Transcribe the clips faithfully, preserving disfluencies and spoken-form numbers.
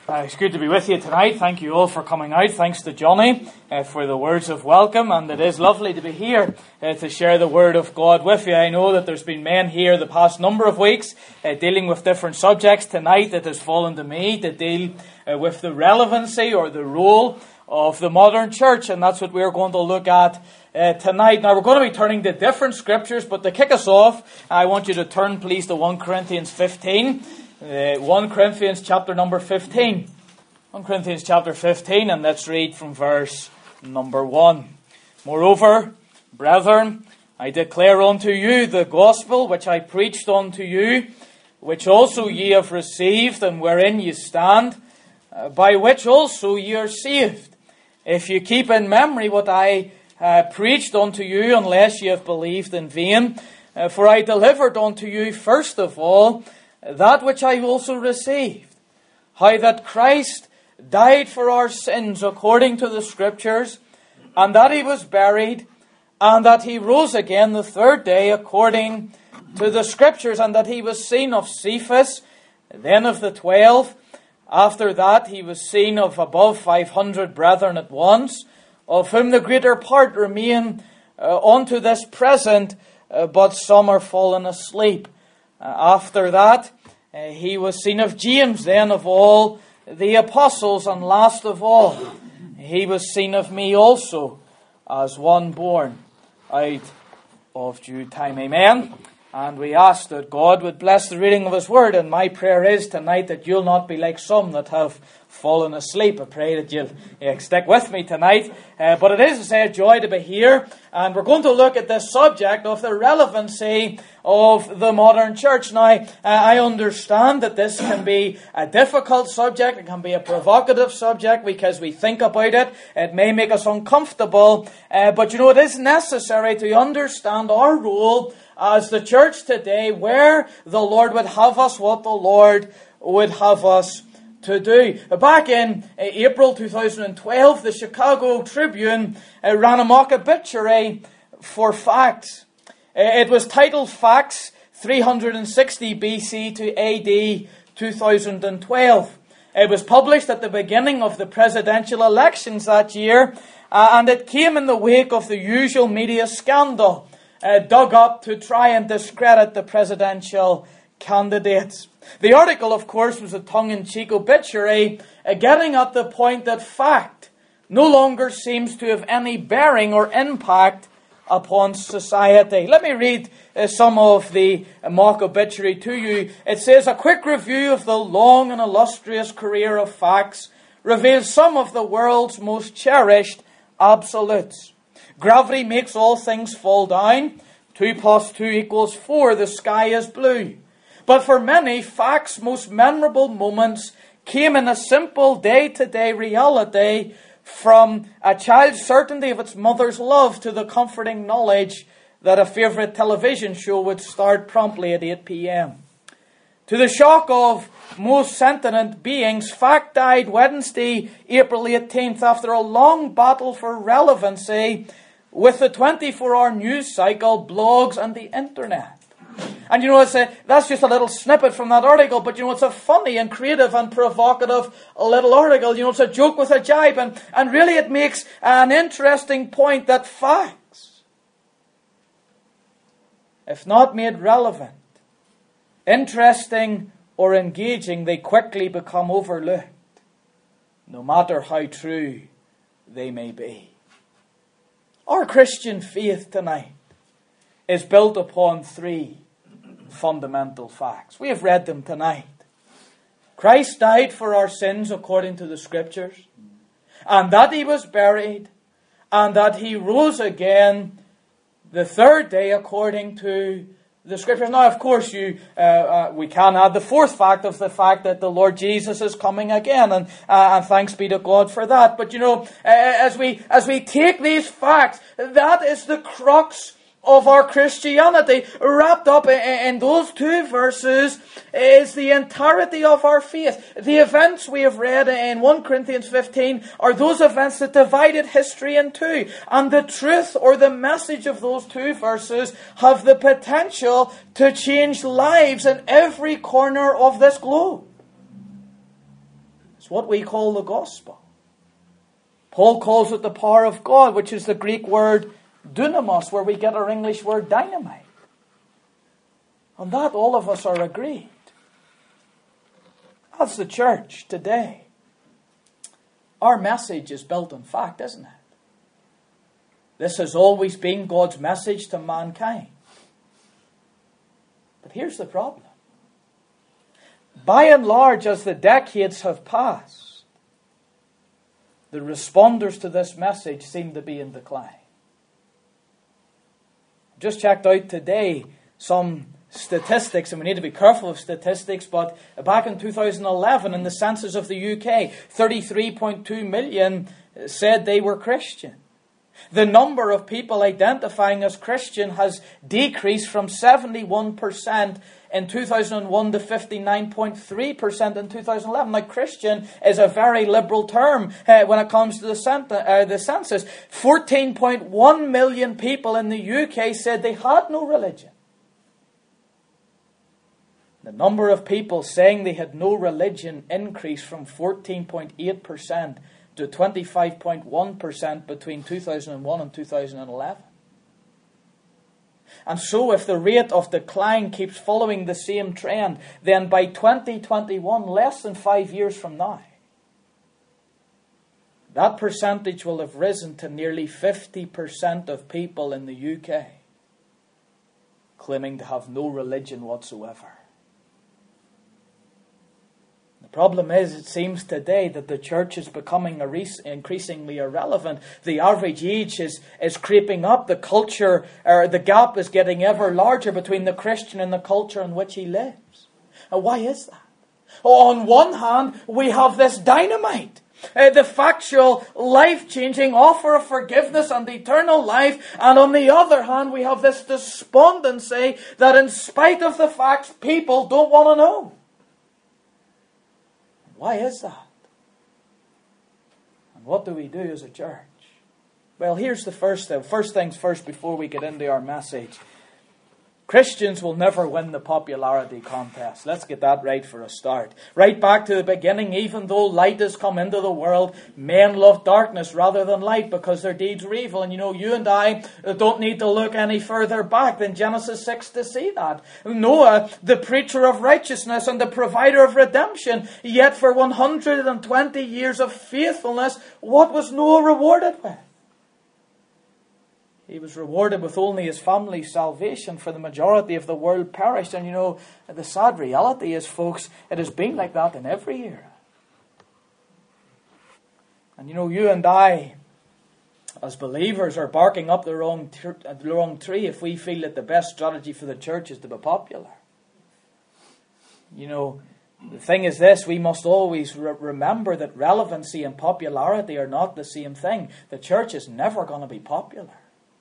Uh, it's good to be with you tonight. Thank you all for coming out. Thanks to Johnny uh, for the words of welcome. And it is lovely to be here uh, to share the Word of God with you. I know that there's been men here the past number of weeks uh, dealing with different subjects. Tonight it has fallen to me to deal uh, with the relevancy or the role of the modern church. And that's what we're going to look at uh, tonight. Now we're going to be turning to different scriptures, but to kick us off, I want you to turn please to First Corinthians fifteen. Uh, First Corinthians chapter number fifteen. First Corinthians chapter fifteen, and let's read from verse number one. Moreover, brethren, I declare unto you the gospel which I preached unto you, which also ye have received, and wherein ye stand, uh, by which also ye are saved, if ye keep in memory what I uh, preached unto you, unless ye have believed in vain. Uh, for I delivered unto you first of all that which I also received, how that Christ died for our sins according to the Scriptures, and that he was buried, and that he rose again the third day according to the Scriptures, and that he was seen of Cephas, then of the twelve. After that he was seen of above five hundred brethren at once, of whom the greater part remain uh, unto this present, uh, but some are fallen asleep. Uh, after that, uh, he was seen of James, then of all the apostles, and last of all, he was seen of me also, as one born out of due time. Amen. And we ask that God would bless the reading of His Word, and my prayer is tonight that you'll not be like some that have fallen asleep. I pray that you'll yeah, stick with me tonight. Uh, but it is, to say, a joy to be here, and we're going to look at this subject of the relevancy of the modern church. Now, uh, I understand that this can be a difficult subject, it can be a provocative subject, because we think about it, it may make us uncomfortable, uh, but you know, it is necessary to understand our role as the church today, where the Lord would have us, what the Lord would have us to do. Back in uh, April two thousand twelve, the Chicago Tribune uh, ran a mock obituary for Facts. Uh, it was titled Facts three hundred sixty B C to A D two thousand twelve. It was published at the beginning of the presidential elections that year, uh, and it came in the wake of the usual media scandal Uh, dug up to try and discredit the presidential candidates. The article, of course, was a tongue-in-cheek obituary, uh, getting at the point that fact no longer seems to have any bearing or impact upon society. Let me read uh, some of the uh, mock obituary to you. It says, a quick review of the long and illustrious career of Facts reveals some of the world's most cherished absolutes. Gravity makes all things fall down. Two plus two equals four. The sky is blue. But for many, Facts' most memorable moments came in a simple day-to-day reality, from a child's certainty of its mother's love to the comforting knowledge that a favourite television show would start promptly at eight p.m. To the shock of most sentient beings, Fact died Wednesday, April eighteenth, after a long battle for relevancy with the twenty-four hour news cycle, blogs, and the internet. And you know, it's a, that's just a little snippet from that article, but you know, it's a funny and creative and provocative little article. You know, it's a joke with a jibe, and, and really it makes an interesting point that facts, if not made relevant, interesting, or engaging, they quickly become overlooked, no matter how true they may be. Our Christian faith tonight is built upon three fundamental facts. We have read them tonight. Christ died for our sins according to the Scriptures, and that he was buried, and that he rose again the third day according to the Scriptures. Now, of course, you uh, uh, we can add the fourth fact of the fact that the Lord Jesus is coming again, and uh, and thanks be to God for that. But you know, uh, as we as we take these facts, that is the crux of our Christianity. Wrapped up in those two verses is the entirety of our faith. The events we have read in First Corinthians fifteen are those events that divided history in two. And the truth or the message of those two verses have the potential to change lives in every corner of this globe. It's what we call the gospel. Paul calls it the power of God, which is the Greek word dunamos, where we get our English word dynamite. On that, all of us are agreed. That's the church today. Our message is built on fact, isn't it? This has always been God's message to mankind. But here's the problem. By and large, as the decades have passed, the responders to this message seem to be in decline. Just checked out today some statistics, and we need to be careful of statistics, but back in two thousand eleven, in the census of the U K, thirty-three point two million said they were Christian. The number of people identifying as Christian has decreased from seventy-one percent in two thousand one to fifty-nine point three percent in two thousand eleven. Now, Christian is a very liberal term uh, when it comes to the, cent- uh, the census. fourteen point one million people in the U K said they had no religion. The number of people saying they had no religion increased from fourteen point eight percent to twenty-five point one percent between two thousand one and two thousand eleven. And so if the rate of decline keeps following the same trend, then by twenty twenty-one, less than five years from now, that percentage will have risen to nearly fifty percent of people in the U K claiming to have no religion whatsoever. The problem is, it seems today that the church is becoming increasingly irrelevant. The average age is, is creeping up. The culture, or the gap is getting ever larger between the Christian and the culture in which he lives. And why is that? On one hand, we have this dynamite. Uh, the factual, life-changing offer of forgiveness and eternal life. And on the other hand, we have this despondency that in spite of the facts, people don't want to know. Why is that? And what do we do as a church? Well, here's the first thing. First things first before we get into our message. Christians will never win the popularity contest. Let's get that right for a start. Right back to the beginning, even though light has come into the world, men love darkness rather than light because their deeds were evil. And you know, you and I don't need to look any further back than Genesis six to see that. Noah, the preacher of righteousness and the provider of redemption, yet for one hundred twenty years of faithfulness, what was Noah rewarded with? He was rewarded with only his family's salvation, for the majority of the world perished. And you know, the sad reality is, folks, it has been like that in every era. And you know, you and I, as believers, are barking up the wrong, tr- the wrong tree if we feel that the best strategy for the church is to be popular. You know, the thing is this, we must always re- remember that relevancy and popularity are not the same thing. The church is never going to be popular.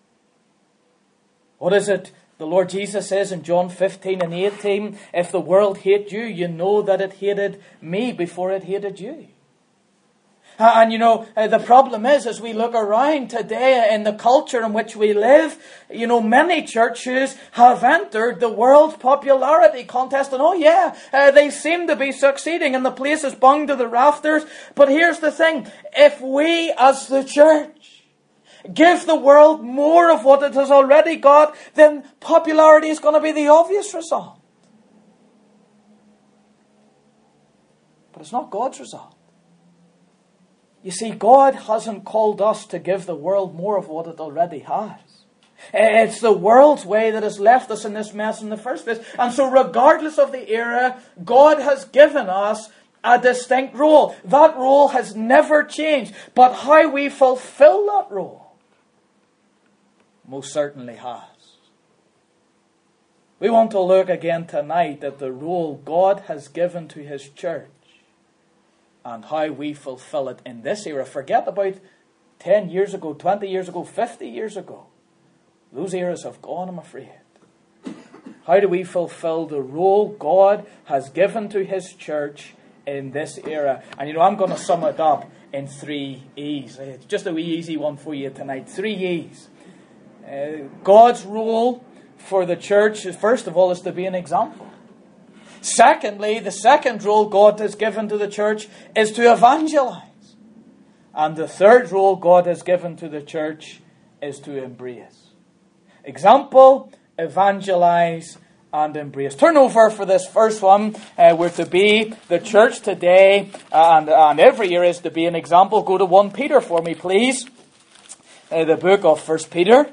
What is it the Lord Jesus says in John fifteen and eighteen? If the world hate you, you know that it hated me before it hated you. And you know, the problem is, as we look around today in the culture in which we live, you know, many churches have entered the world's popularity contest. And oh yeah, uh, they seem to be succeeding and the place is bung to the rafters. But here's the thing. If we as the church give the world more of what it has already got, then popularity is going to be the obvious result. But it's not God's result. You see, God hasn't called us to give the world more of what it already has. It's the world's way that has left us in this mess in the first place. And so regardless of the era, God has given us a distinct role. That role has never changed. But how we fulfill that role most certainly has. We want to look again tonight at the role God has given to His church and how we fulfill it in this era. Forget about ten years ago, twenty years ago, fifty years ago. Those eras have gone, I'm afraid. How do we fulfill the role God has given to His church in this era? And you know, I'm going to sum it up in three E's. It's just a wee easy one for you tonight. Three E's. Uh, God's role for the church, first of all, is to be an example. Secondly, the second role God has given to the church is to evangelize. And the third role God has given to the church is to embrace. Example, evangelize, and embrace. Turn over for this first one. Uh, we're to be the church today, uh, and, and every year is to be an example. Go to First Peter for me, please. Uh, the book of First Peter.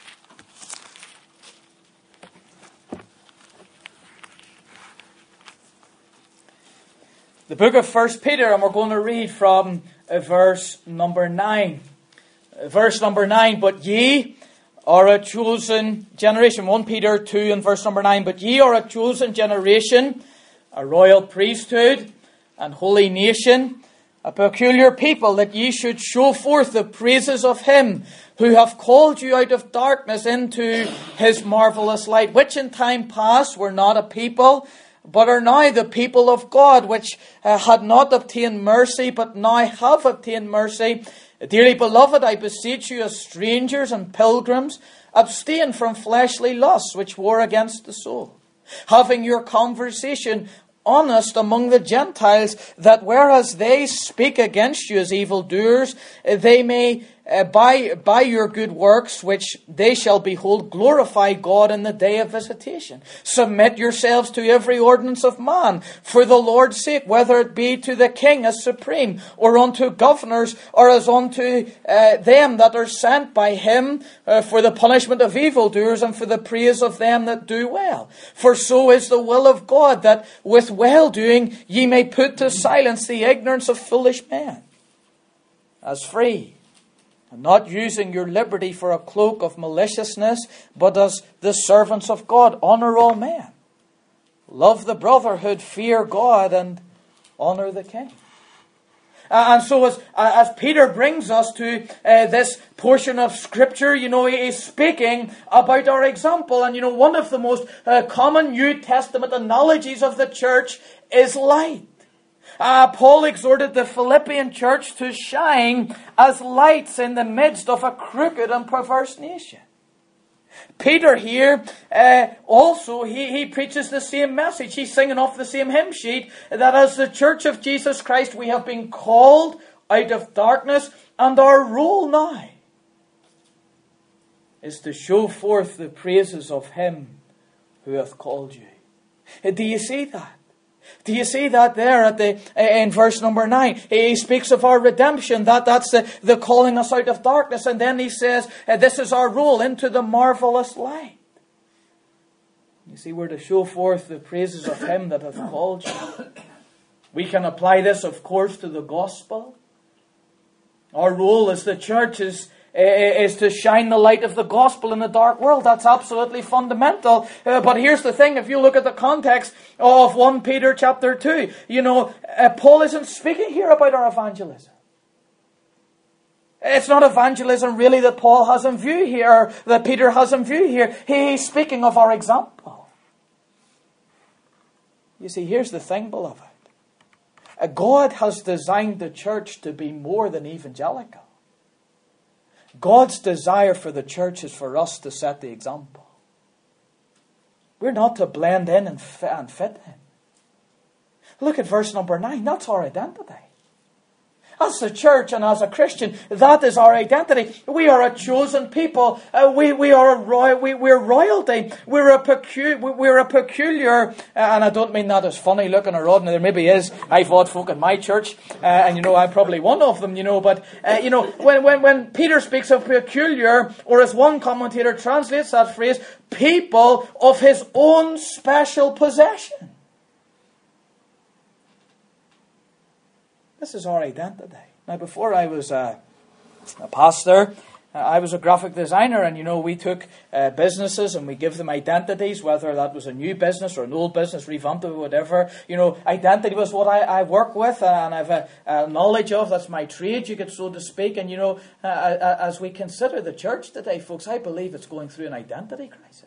The book of First Peter, and we're going to read from uh, verse number nine. Uh, verse number nine, but ye are a chosen generation. First Peter two and verse number nine. But ye are a chosen generation, a royal priesthood, and holy nation, a peculiar people, that ye should show forth the praises of him who hath called you out of darkness into his marvellous light, which in time past were not a people, but are now the people of God, which uh, had not obtained mercy, but now have obtained mercy. Dearly beloved, I beseech you as strangers and pilgrims, abstain from fleshly lusts which war against the soul, having your conversation honest among the Gentiles, that whereas they speak against you as evildoers, they may uh, by by your good works, which they shall behold, glorify God in the day of visitation. Submit yourselves to every ordinance of man, for the Lord's sake, whether it be to the king as supreme, or unto governors, or as unto uh, them that are sent by him, uh, for the punishment of evildoers, and for the praise of them that do well. For so is the will of God, that with well-doing ye may put to silence the ignorance of foolish men. As free, and not using your liberty for a cloak of maliciousness, but as the servants of God. Honour all men. Love the brotherhood, fear God, and honour the king. Uh, and so as, uh, as Peter brings us to uh, this portion of Scripture, you know, he is speaking about our example. And, you know, one of the most uh, common New Testament analogies of the church is light. Uh, Paul exhorted the Philippian church to shine as lights in the midst of a crooked and perverse nation. Peter here uh, also, he, he preaches the same message. He's singing off the same hymn sheet, that as the church of Jesus Christ, we have been called out of darkness, and our role now is to show forth the praises of him who hath called you. Do you see that? Do you see that there at the in verse number nine? He speaks of our redemption. That, that's the, the calling us out of darkness. And then he says, this is our role, into the marvellous light. You see, we're to show forth the praises of him that hath called you. We can apply this, of course, to the gospel. Our role as the church is is to shine the light of the gospel in the dark world. That's absolutely fundamental. Uh, but here's the thing, if you look at the context of First Peter chapter two, you know, uh, Paul isn't speaking here about our evangelism. It's not evangelism really that Paul has in view here, that Peter has in view here. He's speaking of our example. You see, here's the thing, beloved. Uh, God has designed the church to be more than evangelical. God's desire for the church is for us to set the example. We're not to blend in and fit, and fit in. Look at verse number nine. That's our identity. As a church and as a Christian, that is our identity. We are a chosen people. Uh, we we are a royal. We we're royalty. We're a peculiar. We're a peculiar. Uh, and I don't mean that as funny looking or odd. There maybe is. I've odd folk in my church, uh, and you know I'm probably one of them. You know, but uh, you know when when when Peter speaks of peculiar, or as one commentator translates that phrase, people of his own special possession. This is our identity. Now, before I was a, a pastor, uh, I was a graphic designer, and you know, we took uh, businesses and we give them identities, whether that was a new business or an old business, revamped or whatever. You know, identity was what I, I work with, uh, and I've a, a knowledge of. That's my trade, you could so to speak. And you know, uh, as we consider the church today, folks, I believe it's going through an identity crisis.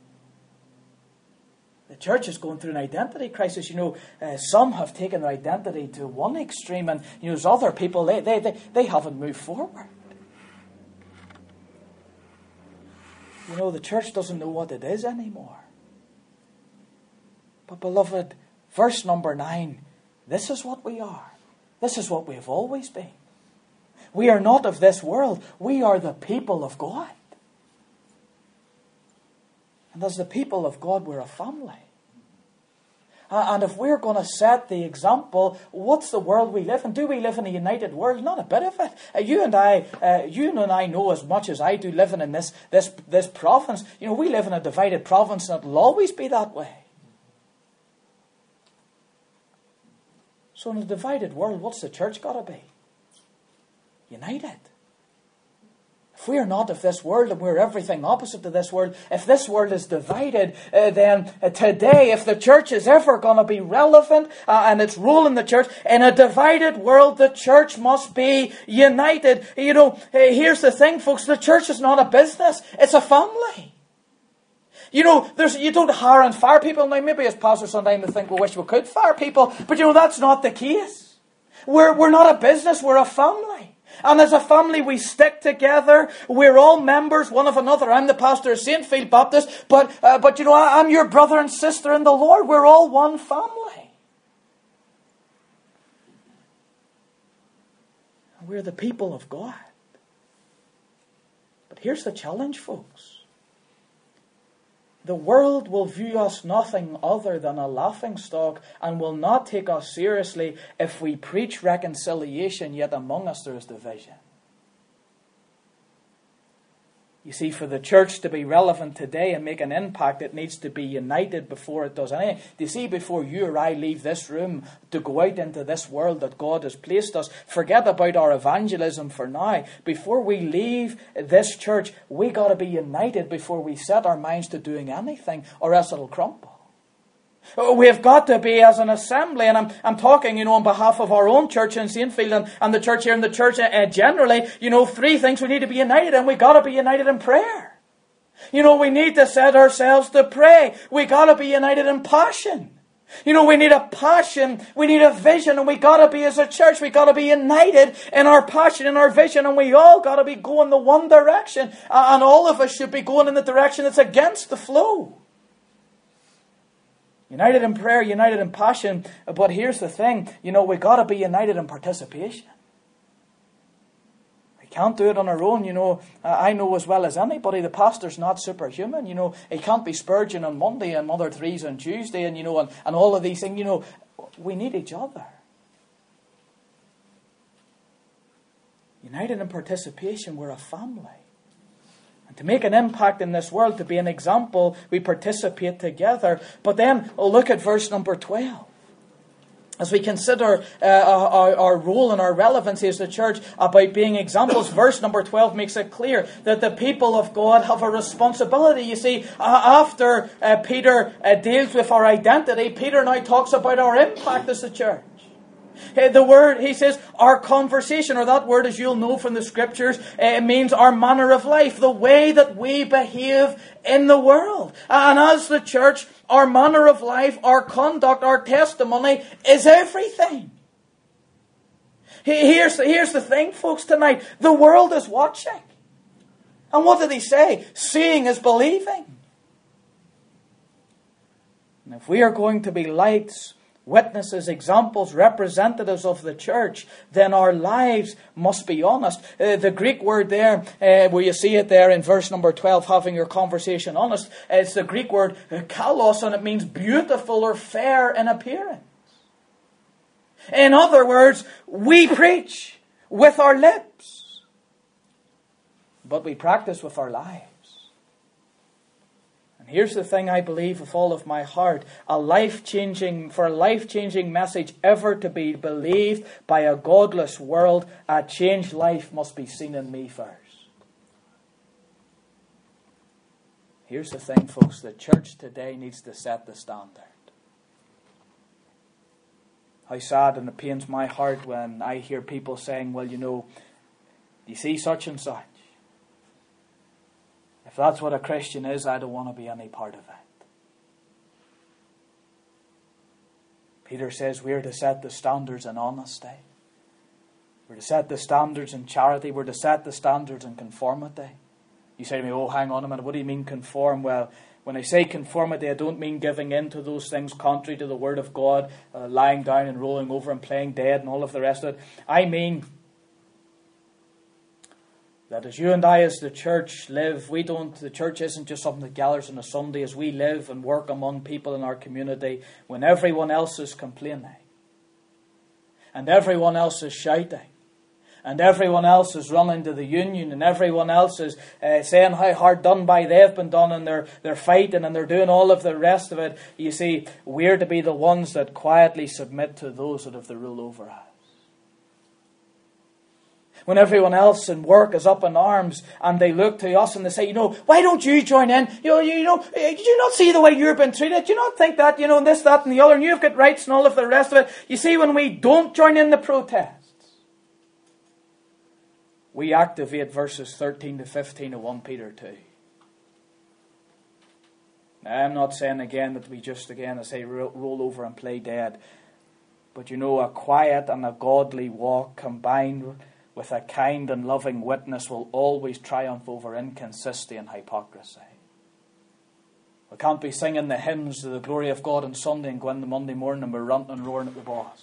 The church is going through an identity crisis. You know, uh, some have taken their identity to one extreme, and you know, there's other people, they, they, they, they haven't moved forward. You know, the church doesn't know what it is anymore. But beloved, Verse number nine. This is what we are. This is what we have always been. We are not of this world. We are the people of God. And as the people of God, we're a family. And if we're going to set the example, what's the world we live in? Do we live in a united world? Not a bit of it. Uh, you and I, uh, you and I know as much as I do living in this, this, this province. You know, we live in a divided province, and it'll always be that way. So in a divided world, what's the church got to be? United. If we are not of this world and we're everything opposite to this world, if this world is divided, uh, then uh, today, if the church is ever going to be relevant uh, and its role in the church, in a divided world, the church must be united. You know, uh, here's the thing, folks, the church is not a business, it's a family. You know, there's you don't hire and fire people. Now, maybe as pastors sometimes they think, we wish we could fire people, but you know, that's not the case. We're, we're not a business, we're a family. And as a family, we stick together. We're all members one of another. I'm the pastor of Saint Field Baptist, but uh, but you know, I, I'm your brother and sister in the Lord. We're all one family. And we're the people of God. But here's the challenge, folks. The world will view us nothing other than a laughingstock and will not take us seriously if we preach reconciliation, yet among us there is division. You see, for the church to be relevant today and make an impact, it needs to be united before it does anything. Do you see, before you or I leave this room to go out into this world that God has placed us, forget about our evangelism for now. Before we leave this church, we got to be united before we set our minds to doing anything, or else it'll crumble. We have got to be as an assembly, and I'm I'm talking, you know, on behalf of our own church in Saint Field and, and the church here and the church uh, generally. You know, three things we need to be united, and we got to be united in prayer. You know, we need to set ourselves to pray. We got to be united in passion. You know, we need a passion, we need a vision, and we got to be, as a church, we got to be united in our passion, in our vision, and we all got to be going the one direction, uh, and all of us should be going in the direction that's against the flow. United in prayer, united in passion. But here's the thing, you know, we got to be united in participation. We can't do it on our own, you know. I know as well as anybody, the pastor's not superhuman, you know. He can't be Spurgeon on Monday and Mother Teresa on Tuesday, and, you know, and, and all of these things, you know. We need each other. United in participation, we're a family. To make an impact in this world, to be an example, we participate together. But then, oh, look at verse number twelve. As we consider uh, our, our role and our relevancy as the church about being examples, verse number twelve makes it clear that the people of God have a responsibility. You see, uh, after uh, Peter uh, deals with our identity, Peter now talks about our impact as the church. The word, he says, our conversation, or that word, as you'll know from the scriptures, it means our manner of life, the way that we behave in the world. And as the church, our manner of life, our conduct, our testimony is everything. Here's the, here's the thing, folks, tonight. The world is watching. And what did he say? Seeing is believing. And if we are going to be lights, witnesses, examples, representatives of the church, then our lives must be honest. Uh, the Greek word there, uh, where you see it there in verse number twelve, having your conversation honest, it's the Greek word uh, kalos, and it means beautiful or fair in appearance. In other words, we preach with our lips, but we practice with our lives. Here's the thing I believe with all of my heart. A life-changing, for a life-changing message ever to be believed by a godless world, a changed life must be seen in me first. Here's the thing, folks. The church today needs to set the standard. How sad, and it pains my heart when I hear people saying, well, you know, you see such and such. If that's what a Christian is, I don't want to be any part of it. Peter says we're to set the standards in honesty. We're to set the standards in charity. We're to set the standards in conformity. You say to me, oh, hang on a minute, what do you mean conform? Well, When I say conformity, I don't mean giving in to those things contrary to the Word of God, uh, lying down and rolling over and playing dead and all of the rest of it. I mean that as you and I as the church live, we don't, the church isn't just something that gathers on a Sunday. As we live and work among people in our community, when everyone else is complaining, and everyone else is shouting, and everyone else is running to the union, and everyone else is uh, saying how hard done by they've been done, and they're, they're fighting, and they're doing all of the rest of it. You see, we're to be the ones that quietly submit to those that have the rule over us. When everyone else in work is up in arms, and they look to us and they say, you know, why don't you join in? You know, you know, did you not see the way you've been treated? Do you not think that, you know, and this, that, and the other, and you've got rights and all of the rest of it? You see, when we don't join in the protest, we activate verses thirteen to fifteen of First Peter two. Now, I'm not saying again that we just again, I say, roll over and play dead. But you know, a quiet and a godly walk combined with a kind and loving witness will always triumph over inconsistency and hypocrisy. We can't be singing the hymns to the glory of God on Sunday and go in the Monday morning and we're ranting and roaring at the boss.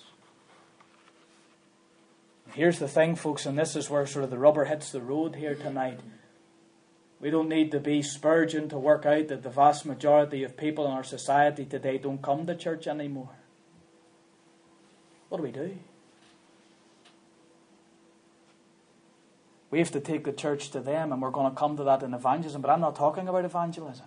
Here's the thing, folks, and this is where sort of the rubber hits the road here tonight. We don't need to be Spurgeon to work out that the vast majority of people in our society today don't come to church anymore. What do we do? We have to take the church to them, and we're going to come to that in evangelism, but I'm not talking about evangelism.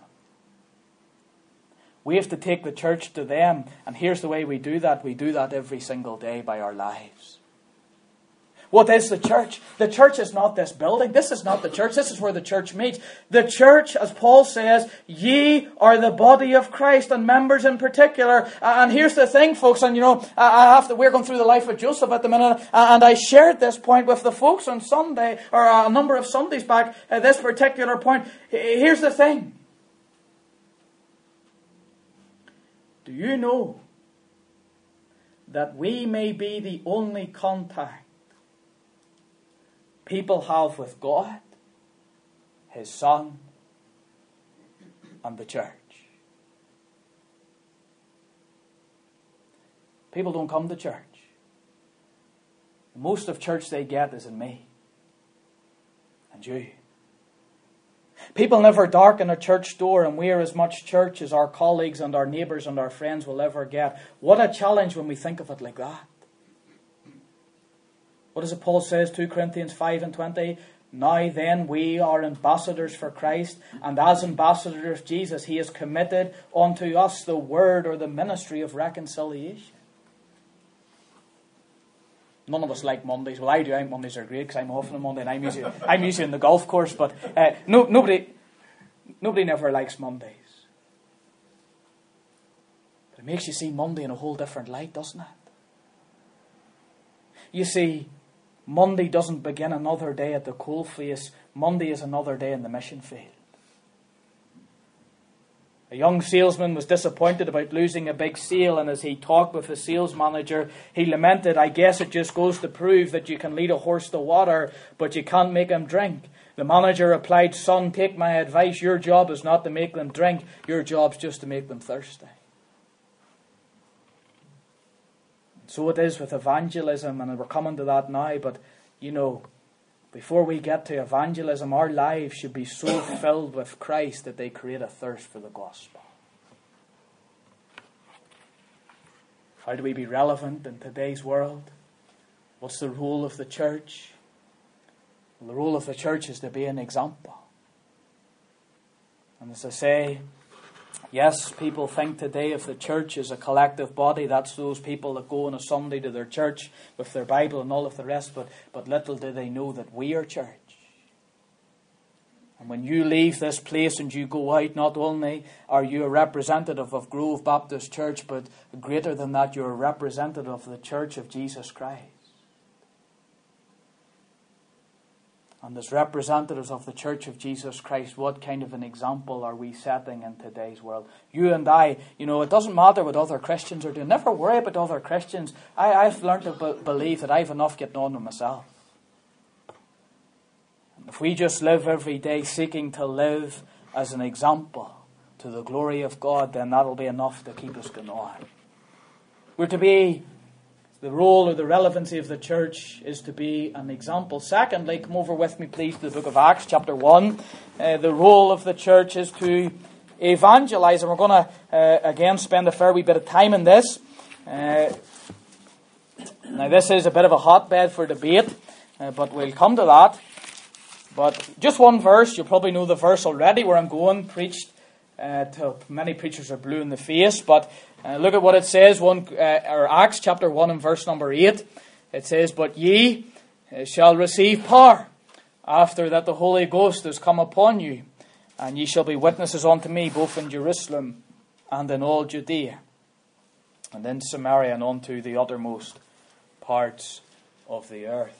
We have to take the church to them, and here's the way we do that. We do that every single day by our lives. What is the church? The church is not this building. This is not the church. This is where the church meets. The church, as Paul says, ye are the body of Christ, and members in particular. And here's the thing, folks, and you know, I have to, we're going through the life of Joseph at the minute, and I shared this point with the folks on Sunday, or a number of Sundays back, at this particular point. Here's the thing. Do you know that we may be the only contact people have with God, His Son, and the church? People don't come to church. Most of church they get is in me and you. People never darken a church door, and we're as much church as our colleagues and our neighbours and our friends will ever get. What a challenge when we think of it like that. What does it Paul says, Second Corinthians five and twenty? Now then we are ambassadors for Christ, and as ambassadors of Jesus, He has committed unto us the word or the ministry of reconciliation. None of us like Mondays. Well, I do. I think Mondays are great because I'm off on a Monday and I'm usually, I'm usually in the golf course. But uh, no, nobody, nobody never likes Mondays. But it makes you see Monday in a whole different light, doesn't it? You see, Monday doesn't begin another day at the coalface. Monday is another day in the mission field. A young salesman was disappointed about losing a big sale, and as he talked with his sales manager, he lamented, I guess it just goes to prove that you can lead a horse to water, but you can't make him drink. The manager replied, son, take my advice. Your job is not to make them drink. Your job's just to make them thirsty. So it is with evangelism, and we're coming to that now, but, you know, before we get to evangelism, our lives should be so filled with Christ that they create a thirst for the gospel. How do we be relevant in today's world? What's the role of the church? Well, the role of the church is to be an example. And as I say, yes, people think today of the church as a collective body. That's those people that go on a Sunday to their church with their Bible and all of the rest. But, but little do they know that we are church. And when you leave this place and you go out, not only are you a representative of Grove Baptist Church, but greater than that, you're a representative of the Church of Jesus Christ. And as representatives of the Church of Jesus Christ, what kind of an example are we setting in today's world? You and I, you know, it doesn't matter what other Christians are doing. Never worry about other Christians. I, I've learned to be- believe that I've enough getting on with myself. And if we just live every day seeking to live as an example to the glory of God, then that'll be enough to keep us going on. We're to be, the role or the relevancy of the church is to be an example. Secondly, come over with me please to the book of Acts chapter one. Uh, the role of the church is to evangelize, and we're going to uh, again spend a fair wee bit of time in this. Uh, now this is a bit of a hotbed for debate, uh, but we'll come to that. But just one verse, you probably know the verse already where I'm going, preached uh, to many preachers are blue in the face, but uh, look at what it says, one uh, or Acts chapter one and verse number eight. It says, "But ye uh, shall receive power after that the Holy Ghost is come upon you, and ye shall be witnesses unto me both in Jerusalem and in all Judea, and in Samaria, and unto the uttermost parts of the earth."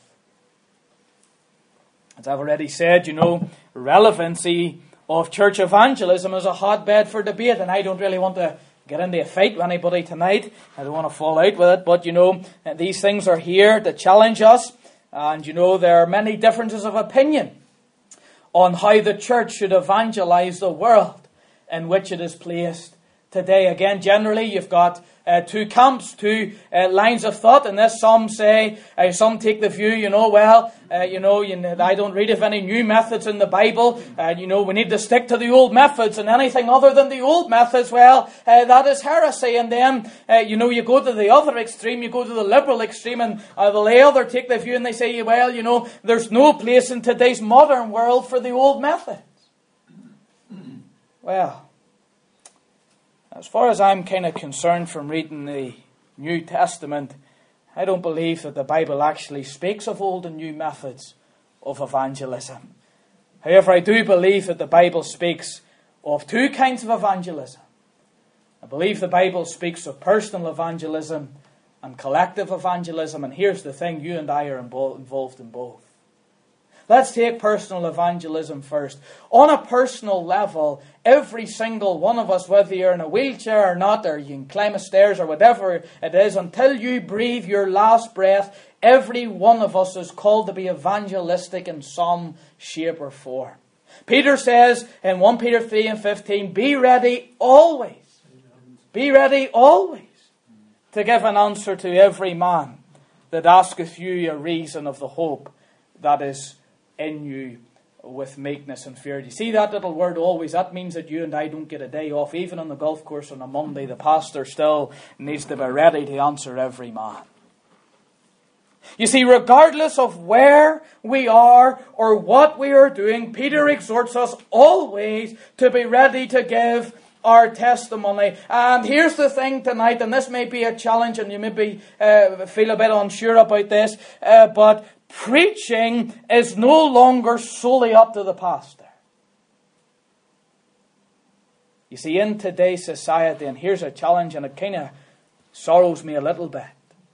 As I've already said, you know, relevancy of church evangelism is a hotbed for debate, and I don't really want to get into a fight with anybody tonight. I don't want to fall out with it, but you know, these things are here to challenge us, and you know, there are many differences of opinion on how the church should evangelize the world in which it is placed today. Again, generally, you've got uh, two camps, two uh, lines of thought in this. Some say, uh, some take the view, you know, well, uh, you know, you know, I don't read of any new methods in the Bible. Uh, you know, we need to stick to the old methods, and anything other than the old methods, well, uh, that is heresy. And then, uh, you know, you go to the other extreme, you go to the liberal extreme, and uh, the other take the view and they say, well, you know, there's no place in today's modern world for the old methods. Well, as far as I'm kind of concerned from reading the New Testament, I don't believe that the Bible actually speaks of old and new methods of evangelism. However, I do believe that the Bible speaks of two kinds of evangelism. I believe the Bible speaks of personal evangelism and collective evangelism. And here's the thing, you and I are involved in both. Let's take personal evangelism first. On a personal level, every single one of us, whether you're in a wheelchair or not, or you can climb the stairs or whatever it is, until you breathe your last breath, every one of us is called to be evangelistic in some shape or form. Peter says in First Peter three and fifteen, be ready always. Be ready always to give an answer to every man that asketh you a reason of the hope that is in you with meekness and fear. Do you see that little word always? That means that you and I don't get a day off. Even on the golf course on a Monday, the pastor still needs to be ready to answer every man. You see, regardless of where we are or what we are doing, Peter exhorts us always to be ready to give our testimony. And here's the thing tonight, and this may be a challenge and you maybe uh, feel a bit unsure about this, uh, but preaching is no longer solely up to the pastor. You see, in today's society, and here's a challenge, and it kind of sorrows me a little bit.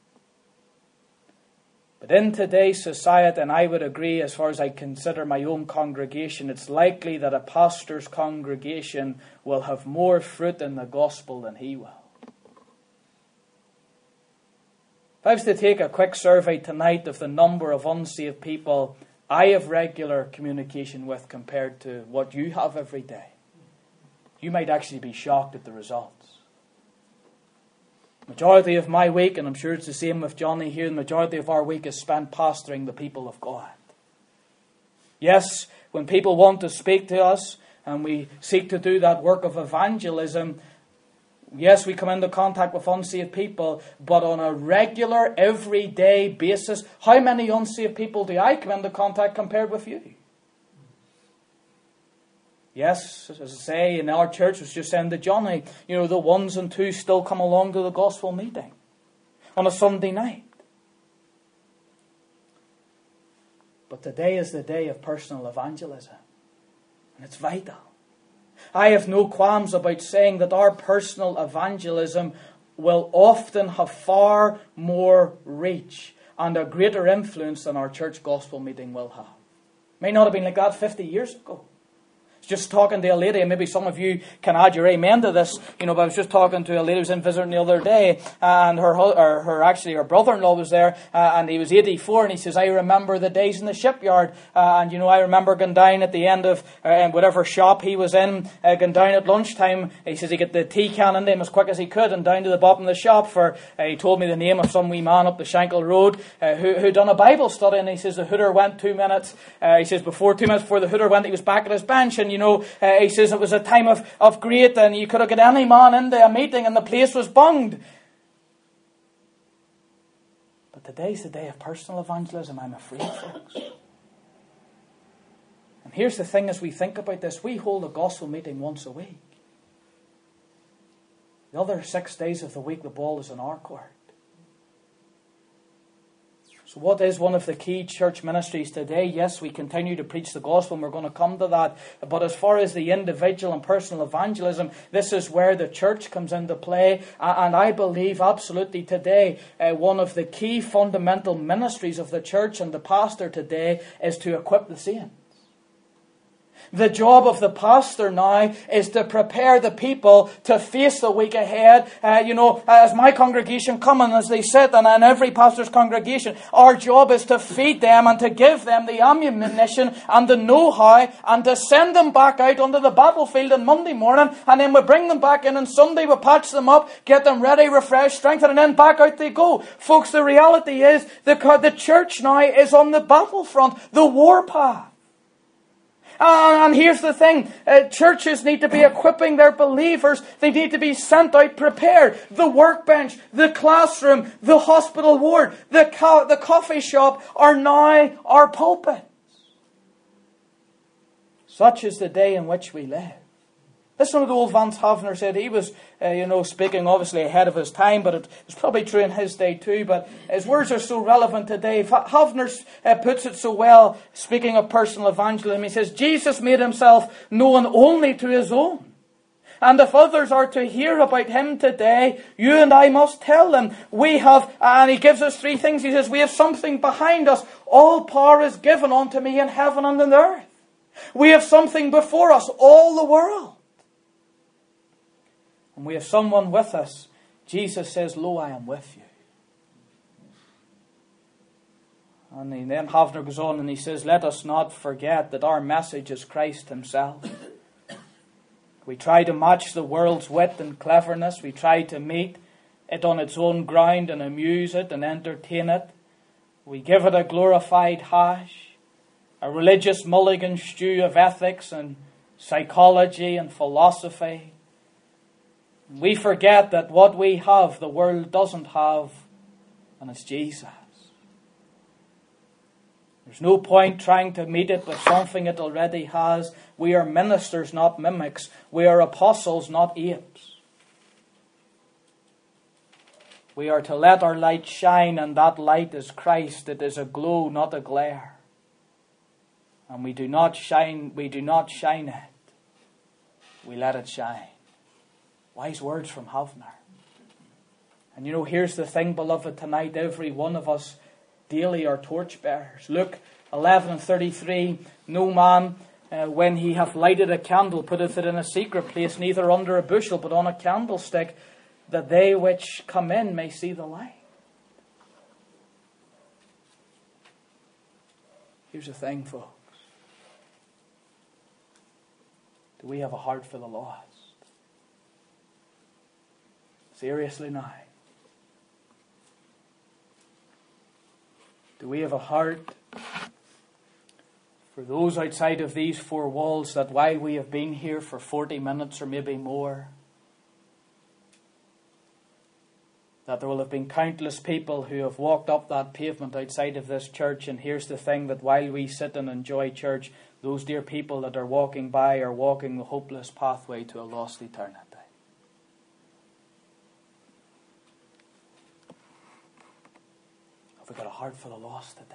But in today's society, and I would agree as far as I consider my own congregation, it's likely that a pastor's congregation will have more fruit in the gospel than he will. If I was to take a quick survey tonight of the number of unsaved people I have regular communication with compared to what you have every day, you might actually be shocked at the results. Majority of my week, and I'm sure it's the same with Johnny here, the majority of our week is spent pastoring the people of God. Yes, when people want to speak to us and we seek to do that work of evangelism, yes, we come into contact with unsaved people, but on a regular, everyday basis, how many unsaved people do I come into contact compared with you? Yes, as I say, in our church, I was just saying to Johnny, you know, the ones and twos still come along to the gospel meeting on a Sunday night. But today is the day of personal evangelism, and it's vital. I have no qualms about saying that our personal evangelism will often have far more reach and a greater influence than our church gospel meeting will have. May not have been like that fifty years ago. Just talking to a lady, and maybe some of you can add your amen to this, you know, but I was just talking to a lady who was in visiting the other day, and her, or her actually, her brother-in-law was there, uh, and he was eighty-four, and he says, I remember the days in the shipyard, uh, and, you know, I remember going down at the end of uh, whatever shop he was in, uh, going down at lunchtime. He says he get the tea can into him as quick as he could, and down to the bottom of the shop for, uh, he told me the name of some wee man up the Shankle Road, uh, who, who done a Bible study, and he says the hooter went two minutes, uh, he says before two minutes before the hooter went, he was back at his bench, and, you know, uh, he says it was a time of, of great, and you could have got any man into a meeting and the place was bunged. But today's the day of personal evangelism, I'm afraid, folks. And here's the thing, as we think about this, we hold a gospel meeting once a week. The other six days of the week, the ball is in our court. So what is one of the key church ministries today? Yes, we continue to preach the gospel, and we're going to come to that. But as far as the individual and personal evangelism, this is where the church comes into play. And I believe absolutely today, uh, one of the key fundamental ministries of the church and the pastor today is to equip the saints. The job of the pastor now is to prepare the people to face the week ahead. Uh, you know, as my congregation come and as they sit, and in every pastor's congregation, our job is to feed them and to give them the ammunition and the know-how and to send them back out onto the battlefield on Monday morning, and then we bring them back in on Sunday, we patch them up, get them ready, refreshed, strengthened, and then back out they go. Folks, the reality is the, the church now is on the battlefront, the warpath. And here's the thing, uh, churches need to be equipping their believers. They need to be sent out prepared. The workbench, the classroom, the hospital ward, the, co- the coffee shop are now our pulpits. Such is the day in which we live. Listen to what old Vance Havner said. He was, uh, you know, speaking obviously ahead of his time, but it was probably true in his day too. But his words are so relevant today. Havner uh, puts it so well, speaking of personal evangelism. He says, Jesus made himself known only to his own. And if others are to hear about him today, you and I must tell them. We have, and he gives us three things. He says, we have something behind us. All power is given unto me in heaven and in earth. We have something before us, all the world. And we have someone with us. Jesus says, lo, I am with you. And then Havner goes on and he says, let us not forget that our message is Christ himself. We try to match the world's wit and cleverness. We try to meet it on its own ground and amuse it and entertain it. We give it a glorified hash, a religious mulligan stew of ethics and psychology and philosophy. We forget that what we have, the world doesn't have, and it's Jesus. There's no point trying to meet it with something it already has. We are ministers, not mimics. We are apostles, not apes. We are to let our light shine, and that light is Christ. It is a glow, not a glare. And we do not shine, we do not shine it. We let it shine. Wise words from Havner. And you know, here's the thing, beloved, tonight, every one of us daily are torchbearers. Luke eleven and thirty-three, no man, uh, when he hath lighted a candle, putteth it in a secret place, neither under a bushel, but on a candlestick, that they which come in may see the light. Here's the thing, folks. Do we have a heart for the lost? Seriously now. Do we have a heart for those outside of these four walls, that while we have been here for forty minutes or maybe more, that there will have been countless people who have walked up that pavement outside of this church, and here's the thing, that while we sit and enjoy church, those dear people that are walking by are walking the hopeless pathway to a lost eternity. We've got a heart for the lost today.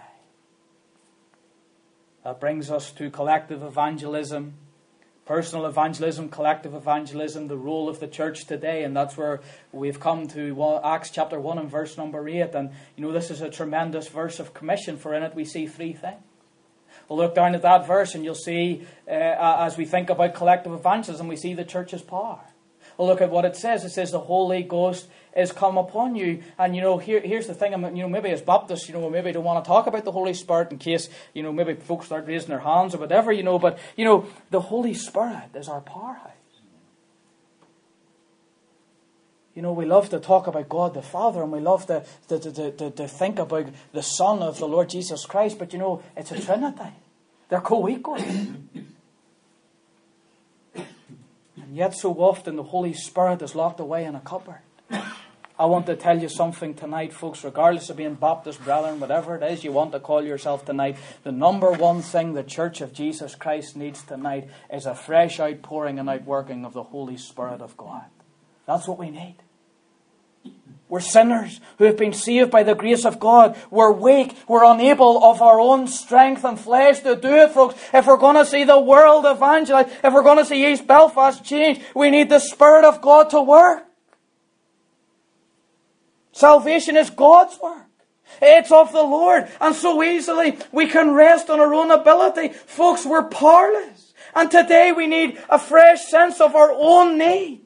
That brings us to collective evangelism, personal evangelism, collective evangelism, the role of the church today. And that's where we've come to Acts chapter one and verse number eight. And you know, this is a tremendous verse of commission, for in it we see three things. We'll look down at that verse and you'll see, uh, as we think about collective evangelism, we see the church's power. We'll look at what it says. It says the Holy Ghost is come upon you. And, you know, here, here's the thing. I mean, you know, maybe as Baptists, you know, maybe don't want to talk about the Holy Spirit in case, you know, maybe folks start raising their hands or whatever, you know. But, you know, the Holy Spirit is our powerhouse. You know, we love to talk about God the Father, and we love to, to, to, to, to think about the Son of the Lord Jesus Christ. But, you know, it's a Trinity. They're co-equal. And yet so often the Holy Spirit is locked away in a cupboard. I want to tell you something tonight, folks, regardless of being Baptist, brethren, whatever it is you want to call yourself tonight, the number one thing the Church of Jesus Christ needs tonight is a fresh outpouring and outworking of the Holy Spirit of God. That's what we need. We're sinners who have been saved by the grace of God. We're weak. We're unable of our own strength and flesh to do it, folks. If we're going to see the world evangelize, if we're going to see East Belfast change, we need the Spirit of God to work. Salvation is God's work. It's of the Lord. And so easily we can rest on our own ability. Folks, we're powerless. And today we need a fresh sense of our own need.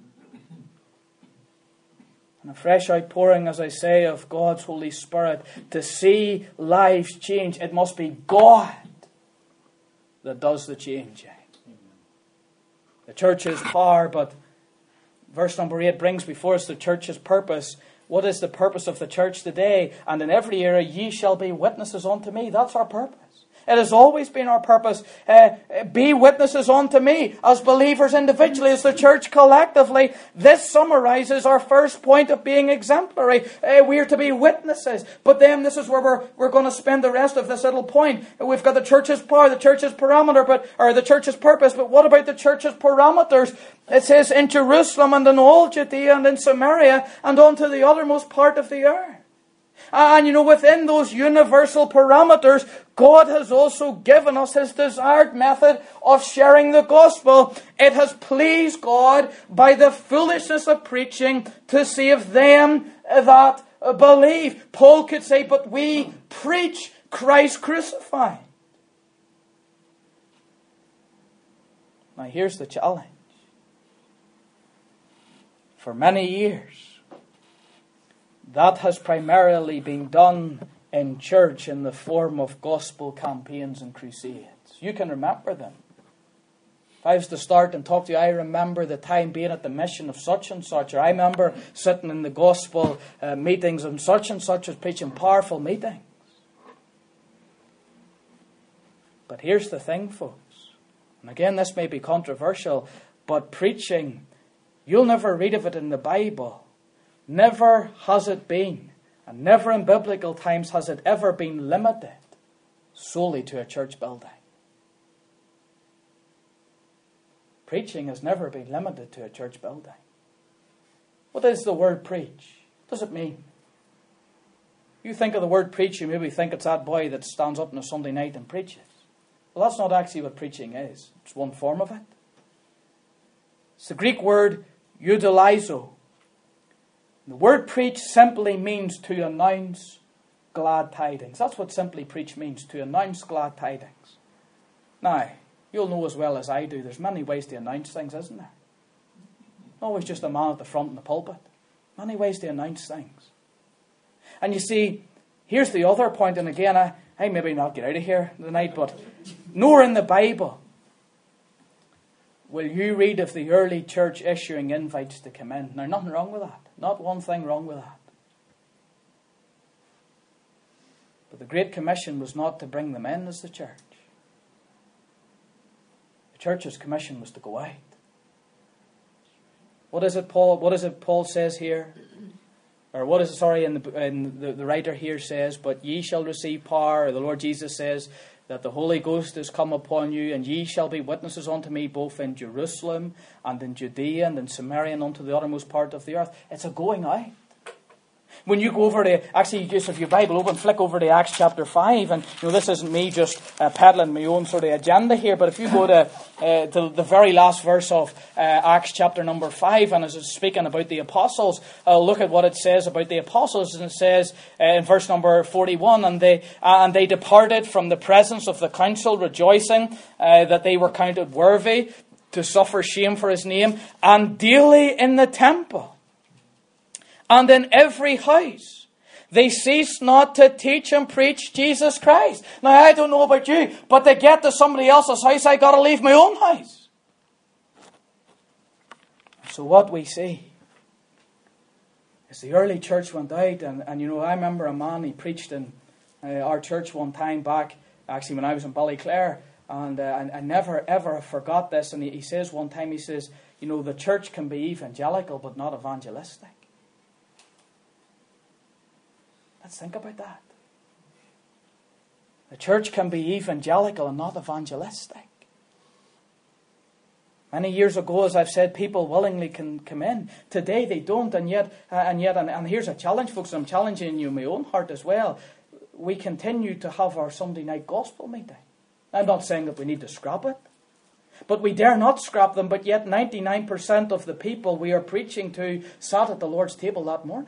And a fresh outpouring, as I say, of God's Holy Spirit to see lives change. It must be God that does the changing. The church's power, but verse number eight brings before us the church's purpose. What is the purpose of the church today? And in every era ye shall be witnesses unto me. That's our purpose. It has always been our purpose. Uh, be witnesses unto me as believers individually, as the church collectively. This summarizes our first point of being exemplary. Uh, we are to be witnesses. But then this is where we're, we're going to spend the rest of this little point. We've got the church's power, the church's parameter, but or the church's purpose. But what about the church's parameters? It says in Jerusalem and in all Judea and in Samaria and unto the uttermost part of the earth. And, you know, within those universal parameters, God has also given us His desired method of sharing the gospel. It has pleased God by the foolishness of preaching to save them that believe. Paul could say, but we preach Christ crucified. Now here's the challenge. For many years, that has primarily been done in church in the form of gospel campaigns and crusades. You can remember them. If I was to start and talk to you, I remember the time being at the mission of such and such, or I remember sitting in the gospel uh, meetings and such and such was preaching powerful meetings. But here's the thing, folks. And again, this may be controversial, but preaching, you'll never read of it in the Bible. Never has it been, and never in biblical times has it ever been limited solely to a church building. Preaching has never been limited to a church building. What is the word preach? What does it mean? You think of the word preach, you maybe think it's that boy that stands up on a Sunday night and preaches. Well, that's not actually what preaching is. It's one form of it. It's the Greek word eudalizo. The word preach simply means to announce glad tidings. That's what simply preach means, to announce glad tidings. Now, you'll know as well as I do, there's many ways to announce things, isn't there? Not always just a man at the front in the pulpit. Many ways to announce things. And you see, here's the other point, and again, I, I maybe not get out of here tonight, but nowhere in the Bible will you read of the early church issuing invites to come in. Now, nothing wrong with that. Not one thing wrong with that. But the Great Commission was not to bring them in as the church. The church's commission was to go out. What is it Paul, what is it Paul says here? Or what is it, sorry, in the, in the, the writer here says, but ye shall receive power, or the Lord Jesus says, that the Holy Ghost is come upon you, and ye shall be witnesses unto me both in Jerusalem and in Judea and in Samaria and unto the uttermost part of the earth. It's a going out. When you go over to, actually, just if your Bible open, flick over to Acts chapter five, and you know this isn't me just uh, peddling my own sort of agenda here, but if you go to, uh, to the very last verse of uh, Acts chapter number five, and as it's speaking about the apostles, uh, look at what it says about the apostles, and it says uh, in verse number forty-one, and they uh, and they departed from the presence of the council, rejoicing uh, that they were counted worthy to suffer shame for his name, and daily in the temple and in every house they cease not to teach and preach Jesus Christ. Now, I don't know about you, but to get to somebody else's house, I got to leave my own house. So what we see is the early church went out, and, and you know, I remember a man, he preached in uh, our church one time back, actually when I was in Ballyclare, and uh, I, I never ever forgot this, and he, he says one time, he says, you know, the church can be evangelical but not evangelistic. Let's think about that. The church can be evangelical and not evangelistic. Many years ago, as I've said, people willingly can come in. Today they don't, and yet, uh, and yet, and, and here's a challenge, folks. I'm challenging you in my own heart as well. We continue to have our Sunday night gospel meeting. I'm not saying that we need to scrap it, but we dare not scrap them. But yet, ninety-nine percent of the people we are preaching to sat at the Lord's table that morning.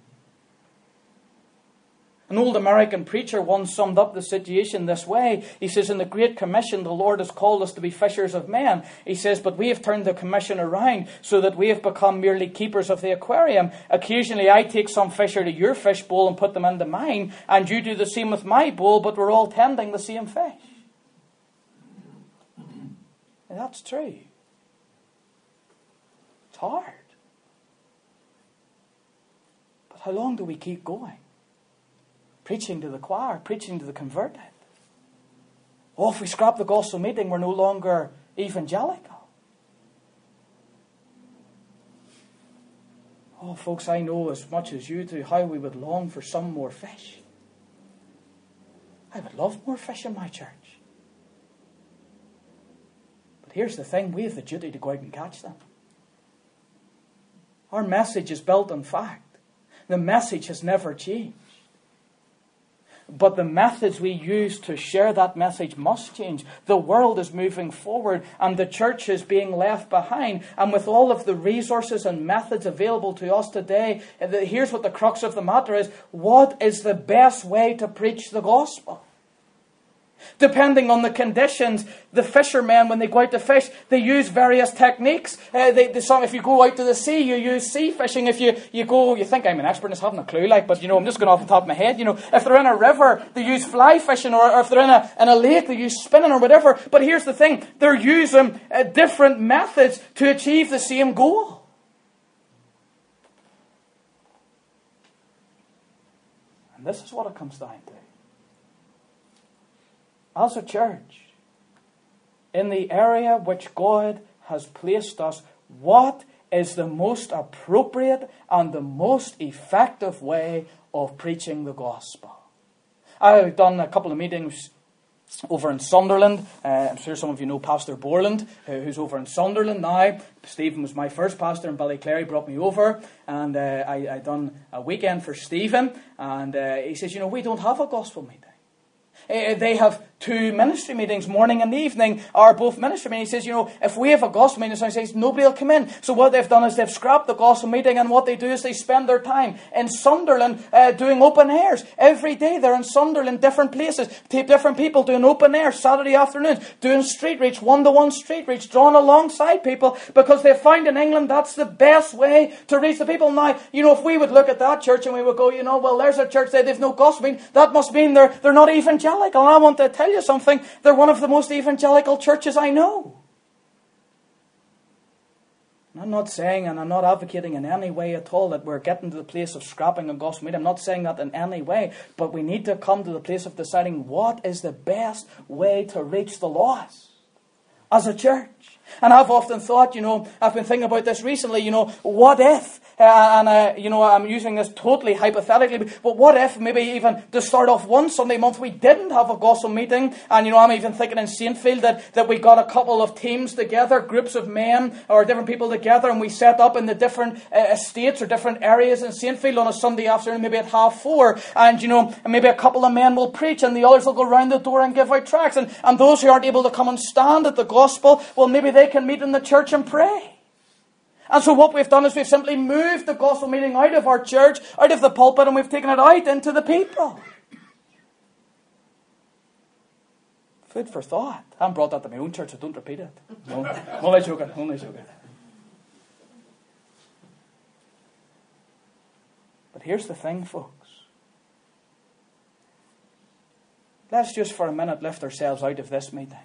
An old American preacher once summed up the situation this way. He says, in the Great Commission, the Lord has called us to be fishers of men. He says, but we have turned the commission around so that we have become merely keepers of the aquarium. Occasionally, I take some fish out of your fish bowl and put them into mine, and you do the same with my bowl, but we're all tending the same fish. And that's true. It's hard. But how long do we keep going? Preaching to the choir, preaching to the converted. Oh, if we scrap the gospel meeting, we're no longer evangelical. Oh, folks, I know as much as you do how we would long for some more fish. I would love more fish in my church. But here's the thing, we have the duty to go out and catch them. Our message is built on fact. The message has never changed. But the methods we use to share that message must change. The world is moving forward and the church is being left behind. And with all of the resources and methods available to us today, here's what the crux of the matter is. What is the best way to preach the gospel? Depending on the conditions, the fishermen, when they go out to fish, they use various techniques. Uh, they, they, some, if you go out to the sea, you use sea fishing. If you, you go, you think I'm an expert in this, having a clue, like, but you know, I'm just going off the top of my head. You know, if they're in a river, they use fly fishing, or, or if they're in a, in a lake, they use spinning or whatever. But here's the thing, they're using uh, different methods to achieve the same goal. And this is what it comes down to. As a church, in the area which God has placed us, what is the most appropriate and the most effective way of preaching the gospel? I've done a couple of meetings over in Sunderland. Uh, I'm sure some of you know Pastor Borland, uh, who's over in Sunderland now. Stephen was my first pastor in Ballyclare. He brought me over, and uh, I, I done a weekend for Stephen. And uh, he says, you know, we don't have a gospel meeting. Uh, they have two ministry meetings, morning and evening, are both ministry meetings. He says, you know, if we have a gospel meeting, so he says, nobody will come in. So what they've done is they've scrapped the gospel meeting, and what they do is they spend their time in Sunderland uh, doing open airs. Every day they're in Sunderland, different places, different people doing open airs, Saturday afternoons, doing street reach, one-to-one street reach, drawn alongside people, because they've found in England that's the best way to reach the people. Now, you know, if we would look at that church and we would go, you know, well, there's a church there, they've no gospel meeting, that must mean they're, they're not evangelical. And I want to tell you something, they're one of the most evangelical churches I know. And I'm not saying, and I'm not advocating in any way at all, that we're getting to the place of scrapping a gospel meeting. I'm not saying that in any way. But we need to come to the place of deciding what is the best way to reach the lost as a church. And I've often thought, you know, I've been thinking about this recently, you know, what if, uh, and, uh, you know, I'm using this totally hypothetically, but what if maybe even to start off one Sunday month we didn't have a gospel meeting? And, you know, I'm even thinking in Saintfield that, that we got a couple of teams together, groups of men or different people together, and we set up in the different uh, estates or different areas in Saintfield on a Sunday afternoon, maybe at half four. And, you know, maybe a couple of men will preach and the others will go round the door and give out tracts. And, and those who aren't able to come and stand at the gospel, well, maybe they can meet in the church and pray. And so what we've done is we've simply moved the gospel meeting out of our church, out of the pulpit, and we've taken it out into the people. Food for thought. I haven't brought that to my own church, so don't repeat it. No, only joking, only joking. But here's the thing, folks. Let's just for a minute lift ourselves out of this meeting.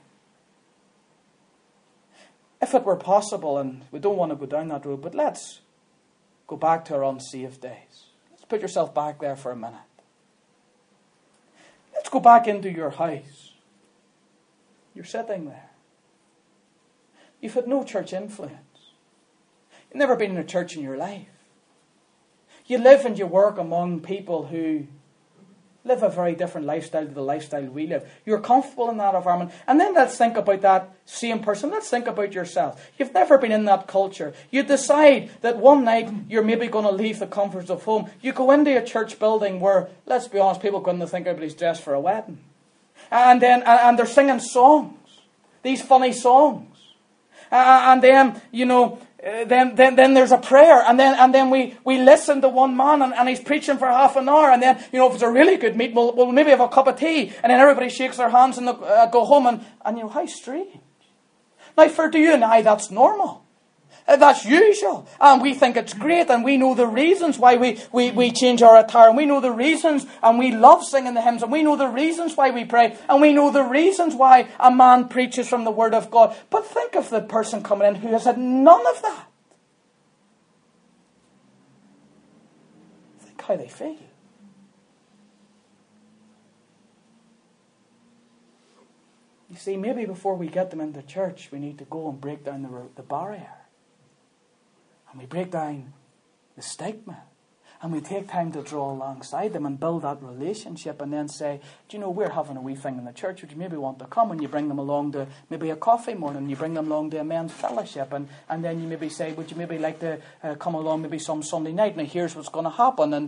If it were possible, and we don't want to go down that road, but let's go back to our unsaved days. Let's put yourself back there for a minute. Let's go back into your house. You're sitting there. You've had no church influence. You've never been in a church in your life. You live and you work among people who live a very different lifestyle to the lifestyle we live. You're comfortable in that environment. And then let's think about that same person. Let's think about yourself. You've never been in that culture. You decide that one night you're maybe going to leave the comforts of home. You go into a church building where, let's be honest, people couldn't think everybody's dressed for a wedding. And then and they're singing songs. These funny songs. And then, you know, Uh, then, then, then there's a prayer, and then, and then we, we listen to one man, and, and he's preaching for half an hour, and then, you know, if it's a really good meet, we'll, we'll maybe have a cup of tea, and then everybody shakes their hands and uh, go home, and, and, you know, how strange. Now, for you and I, that's normal. Uh, that's usual. And we think it's great, and we know the reasons why we, we, we change our attire, and we know the reasons, and we love singing the hymns, and we know the reasons why we pray, and we know the reasons why a man preaches from the Word of God. But think of the person coming in who has had none of that. Think how they feel. You see, maybe before we get them into church, we need to go and break down the, the barrier. And we break down the stigma. And we take time to draw alongside them and build that relationship, and then say, do you know, we're having a wee thing in the church. Would you maybe want to come? And you bring them along to maybe a coffee morning. You bring them along to a men's fellowship. And, and then you maybe say, would you maybe like to uh, come along maybe some Sunday night? Now here's what's going to happen. And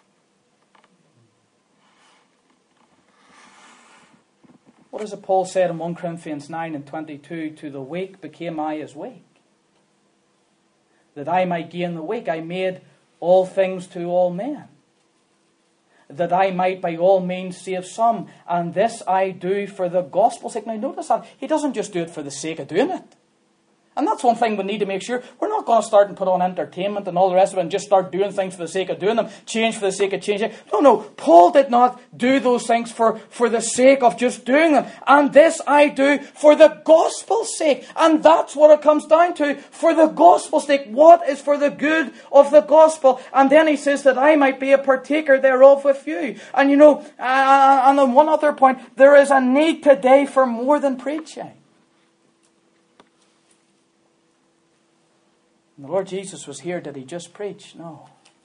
what does it Paul said in First Corinthians nine and twenty-two? To the weak became I as weak, that I might gain the weak. I made all things to all men, that I might by all means save some. And this I do for the gospel's sake. Now notice that he doesn't just do it for the sake of doing it. And that's one thing we need to make sure. We're not going to start and put on entertainment and all the rest of it and just start doing things for the sake of doing them. Change for the sake of changing. No, no. Paul did not do those things for, for the sake of just doing them. And this I do for the gospel's sake. And that's what it comes down to. For the gospel's sake. What is for the good of the gospel? And then he says that I might be a partaker thereof with you. And you know, uh, and on one other point, there is a need today for more than preaching. The Lord Jesus was here. Did he just preach? No.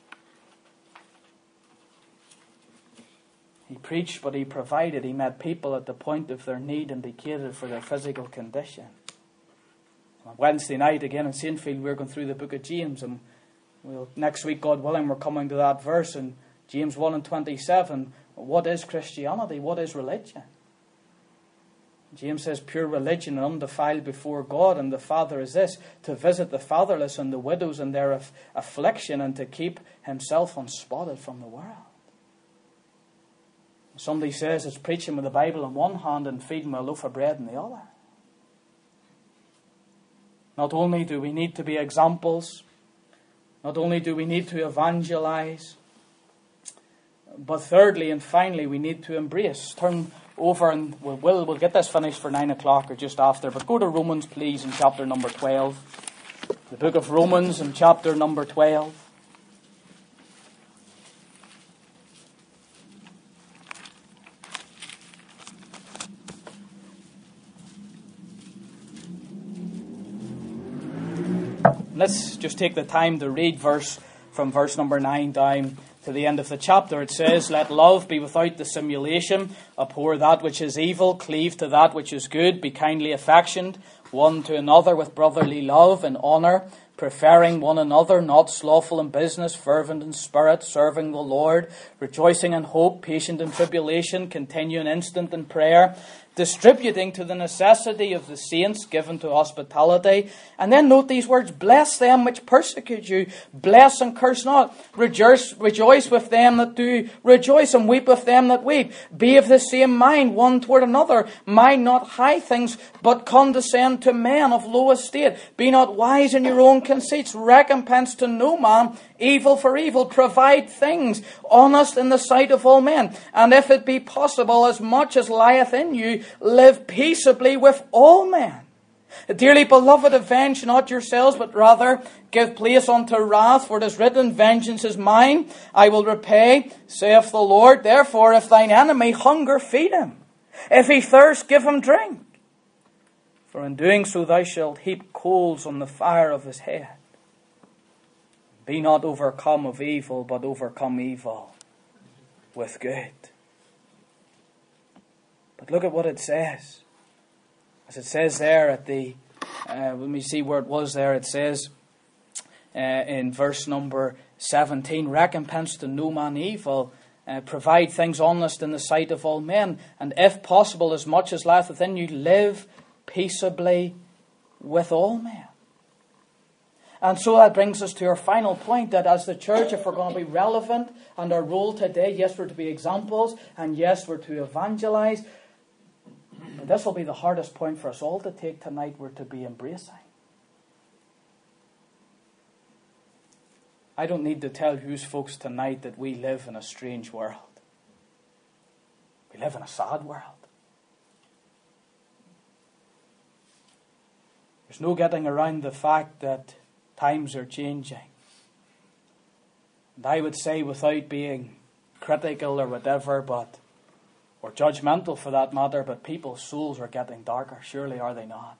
He preached, but he provided. He met people at the point of their need and he catered for their physical condition. On Wednesday night, again in Saintfield, we're going through the book of James. And we'll, next week, God willing, we're coming to that verse in James one and twenty-seven. What is Christianity? What is religion? James says, pure religion and undefiled before God and the Father is this, to visit the fatherless and the widows in their aff- affliction and to keep himself unspotted from the world. Somebody says it's preaching with the Bible in one hand and feeding with a loaf of bread in the other. Not only do we need to be examples, not only do we need to evangelize, but thirdly and finally we need to embrace. Turn over and we'll, we'll, we'll get this finished for nine o'clock or just after. But go to Romans, please, in chapter number twelve. The book of Romans in chapter number twelve. Let's just take the time to read verse from verse number nine down to the end of the chapter. It says, "Let love be without dissimulation. Abhor that which is evil. Cleave to that which is good. Be kindly affectioned one to another with brotherly love and honour, preferring one another, not slothful in business, fervent in spirit, serving the Lord, rejoicing in hope, patient in tribulation, continuing instant in prayer, distributing to the necessity of the saints, given to hospitality." And then note these words, "Bless them which persecute you, bless and curse not. Rejoice, rejoice with them that do rejoice, and weep with them that weep. Be of the same mind one toward another. Mind not high things, but condescend to men of low estate. Be not wise in your own conceits. Recompense to no man evil for evil. Provide things honest in the sight of all men. And if it be possible, as much as lieth in you, live peaceably with all men. Dearly beloved, avenge not yourselves, but rather give place unto wrath, for it is written, Vengeance is mine, I will repay, saith the Lord. Therefore, if thine enemy hunger, feed him. If he thirst, give him drink. For in doing so thou shalt heap coals on the fire of his head. Be not overcome of evil, but overcome evil with good." But look at what it says. As it says there at the, uh, let me see where it was there, it says uh, in verse number seventeen, "Recompense to no man evil, uh, provide things honest in the sight of all men, and if possible, as much as lieth within you, live peaceably with all men." And so that brings us to our final point, that as the church, if we're going to be relevant, and our role today, yes, we're to be examples, and yes, we're to evangelize. But this will be the hardest point for us all to take tonight. We're to be embracing. I don't need to tell you folks tonight that we live in a strange world. We live in a sad world. There's no getting around the fact that times are changing. And I would say, without being critical or whatever, but or judgmental for that matter, but people's souls are getting darker. Surely are they not?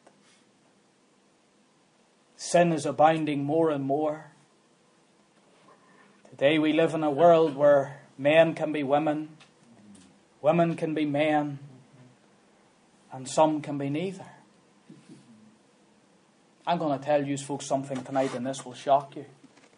Sin is abounding more and more. Today we live in a world where men can be women, women can be men, and some can be neither. I'm going to tell you folks something tonight, and this will shock you.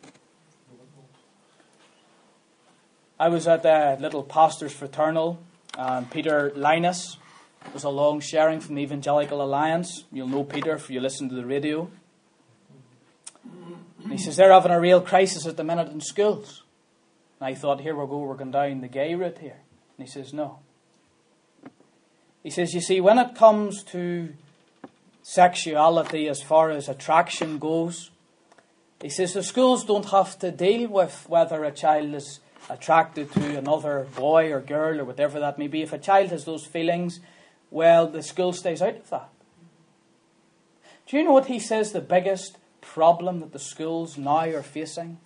I was at a little pastor's fraternal, and Peter Linus was along sharing from the Evangelical Alliance. You'll know Peter if you listen to the radio. And he says they're having a real crisis at the minute in schools. And I thought, here we go, we're going down the gay route here. And he says, no. He says, you see, when it comes to sexuality as far as attraction goes, he says the schools don't have to deal with whether a child is attracted to another boy or girl or whatever that may be. If a child has those feelings, well, the school stays out of that. Do you know what he says the biggest problem that the schools now are facing?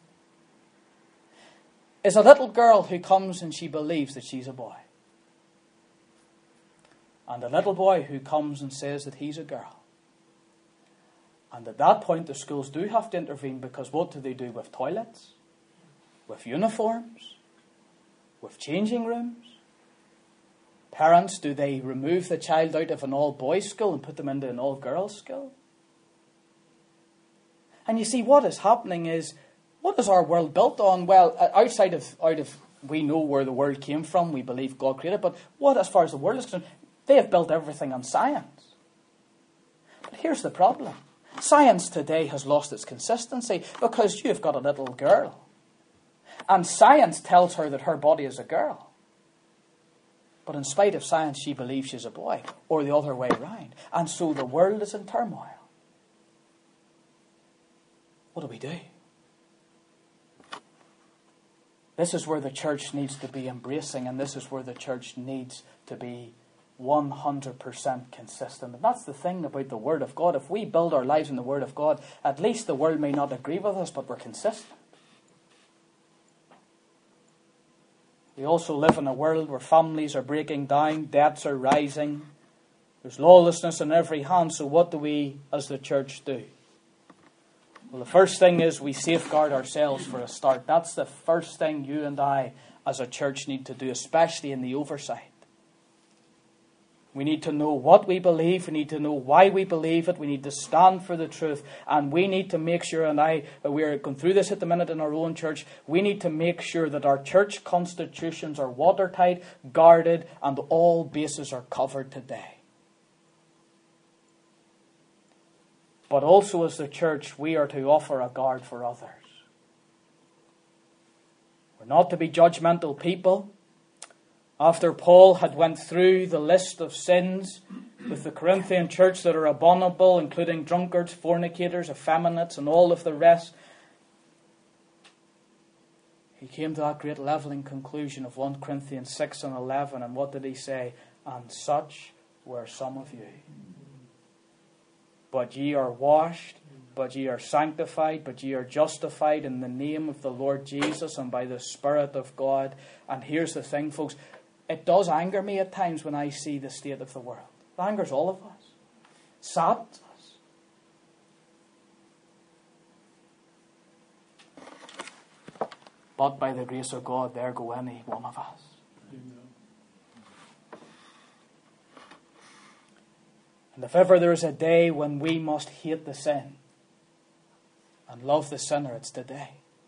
Is a little girl who comes and she believes that she's a boy. And a little boy who comes and says that he's a girl. And at that point, the schools do have to intervene, because what do they do with toilets? With uniforms? With changing rooms? Parents, do they remove the child out of an all-boys school and put them into an all-girls school? And you see, what is happening is, what is our world built on? Well, outside of, out of, we know where the world came from, we believe God created, but what, as far as the world is concerned, they have built everything on science. But here's the problem. Science today has lost its consistency, because you've got a little girl. And science tells her that her body is a girl. But in spite of science, she believes she's a boy, or the other way around. And so the world is in turmoil. What do we do? This is where the church needs to be embracing, and this is where the church needs to be one hundred percent consistent. And that's the thing about the Word of God. If we build our lives in the Word of God, at least the world may not agree with us, but we're consistent. We also live in a world where families are breaking down, debts are rising, there's lawlessness on every hand. So what do we as the church do? Well, the first thing is we safeguard ourselves for a start. That's the first thing you and I as a church need to do, especially in the oversight. We need to know what we believe. We need to know why we believe it. We need to stand for the truth. And we need to make sure, and I, we're going through this at the minute in our own church, we need to make sure that our church constitutions are watertight, guarded, and all bases are covered today. But also as the church, we are to offer a guard for others. We're not to be judgmental people. After Paul had went through the list of sins with the Corinthian church that are abominable, including drunkards, fornicators, effeminates, and all of the rest, he came to that great levelling conclusion of First Corinthians six and eleven. And what did he say? And such were some of you. But ye are washed, but ye are sanctified, but ye are justified in the name of the Lord Jesus and by the Spirit of God. And here's the thing, folks. It does anger me at times when I see the state of the world. It angers all of us. It saddens us. But by the grace of God, there go any one of us. Amen. And if ever there is a day when we must hate the sin and love the sinner, it's today.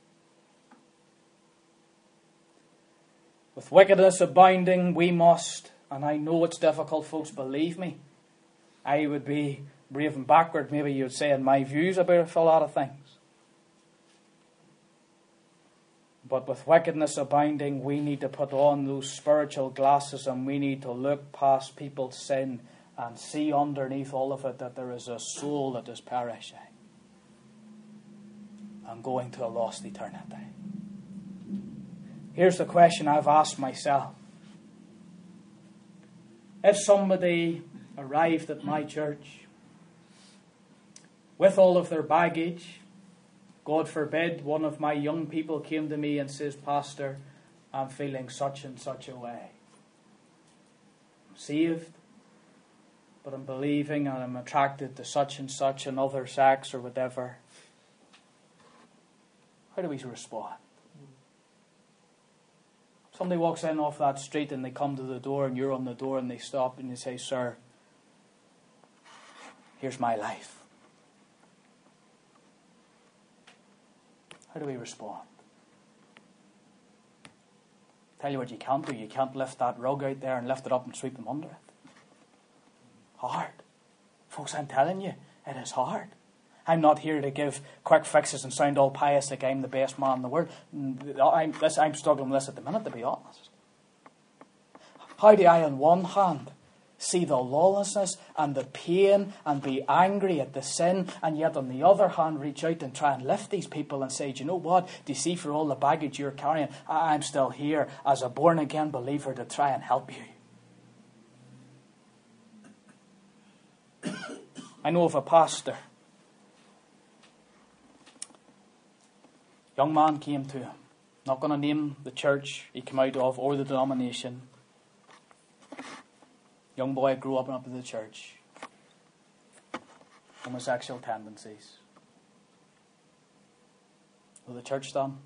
With wickedness abounding, we must, and I know it's difficult, folks, believe me, I would be raving backward, maybe you'd say, in my views about a lot of things. But with wickedness abounding, we need to put on those spiritual glasses and we need to look past people's sin and see underneath all of it that there is a soul that is perishing and going to a lost eternity. Here's the question I've asked myself. If somebody arrived at my church with all of their baggage, God forbid, one of my young people came to me and says, Pastor, I'm feeling such and such a way. I'm saved, but I'm believing and I'm attracted to such and such another sex or whatever. How do we respond? Somebody walks in off that street and they come to the door and you're on the door and they stop and you say, Sir, here's my life. How do we respond? Tell you what you can't do. You can't lift that rug out there and lift it up and sweep them under it. Hard. Folks, I'm telling you, it is hard. I'm not here to give quick fixes and sound all pious like I'm the best man in the world. I'm, this, I'm struggling with this at the minute, to be honest. How do I, on one hand, see the lawlessness and the pain and be angry at the sin, and yet on the other hand reach out and try and lift these people and say, do you know what? Do you see, for all the baggage you're carrying, I'm still here as a born-again believer to try and help you. I know of a pastor. Young man came to him. Not going to name the church he came out of or the denomination. Young boy grew up and up in the church. Homosexual tendencies. Will the church done?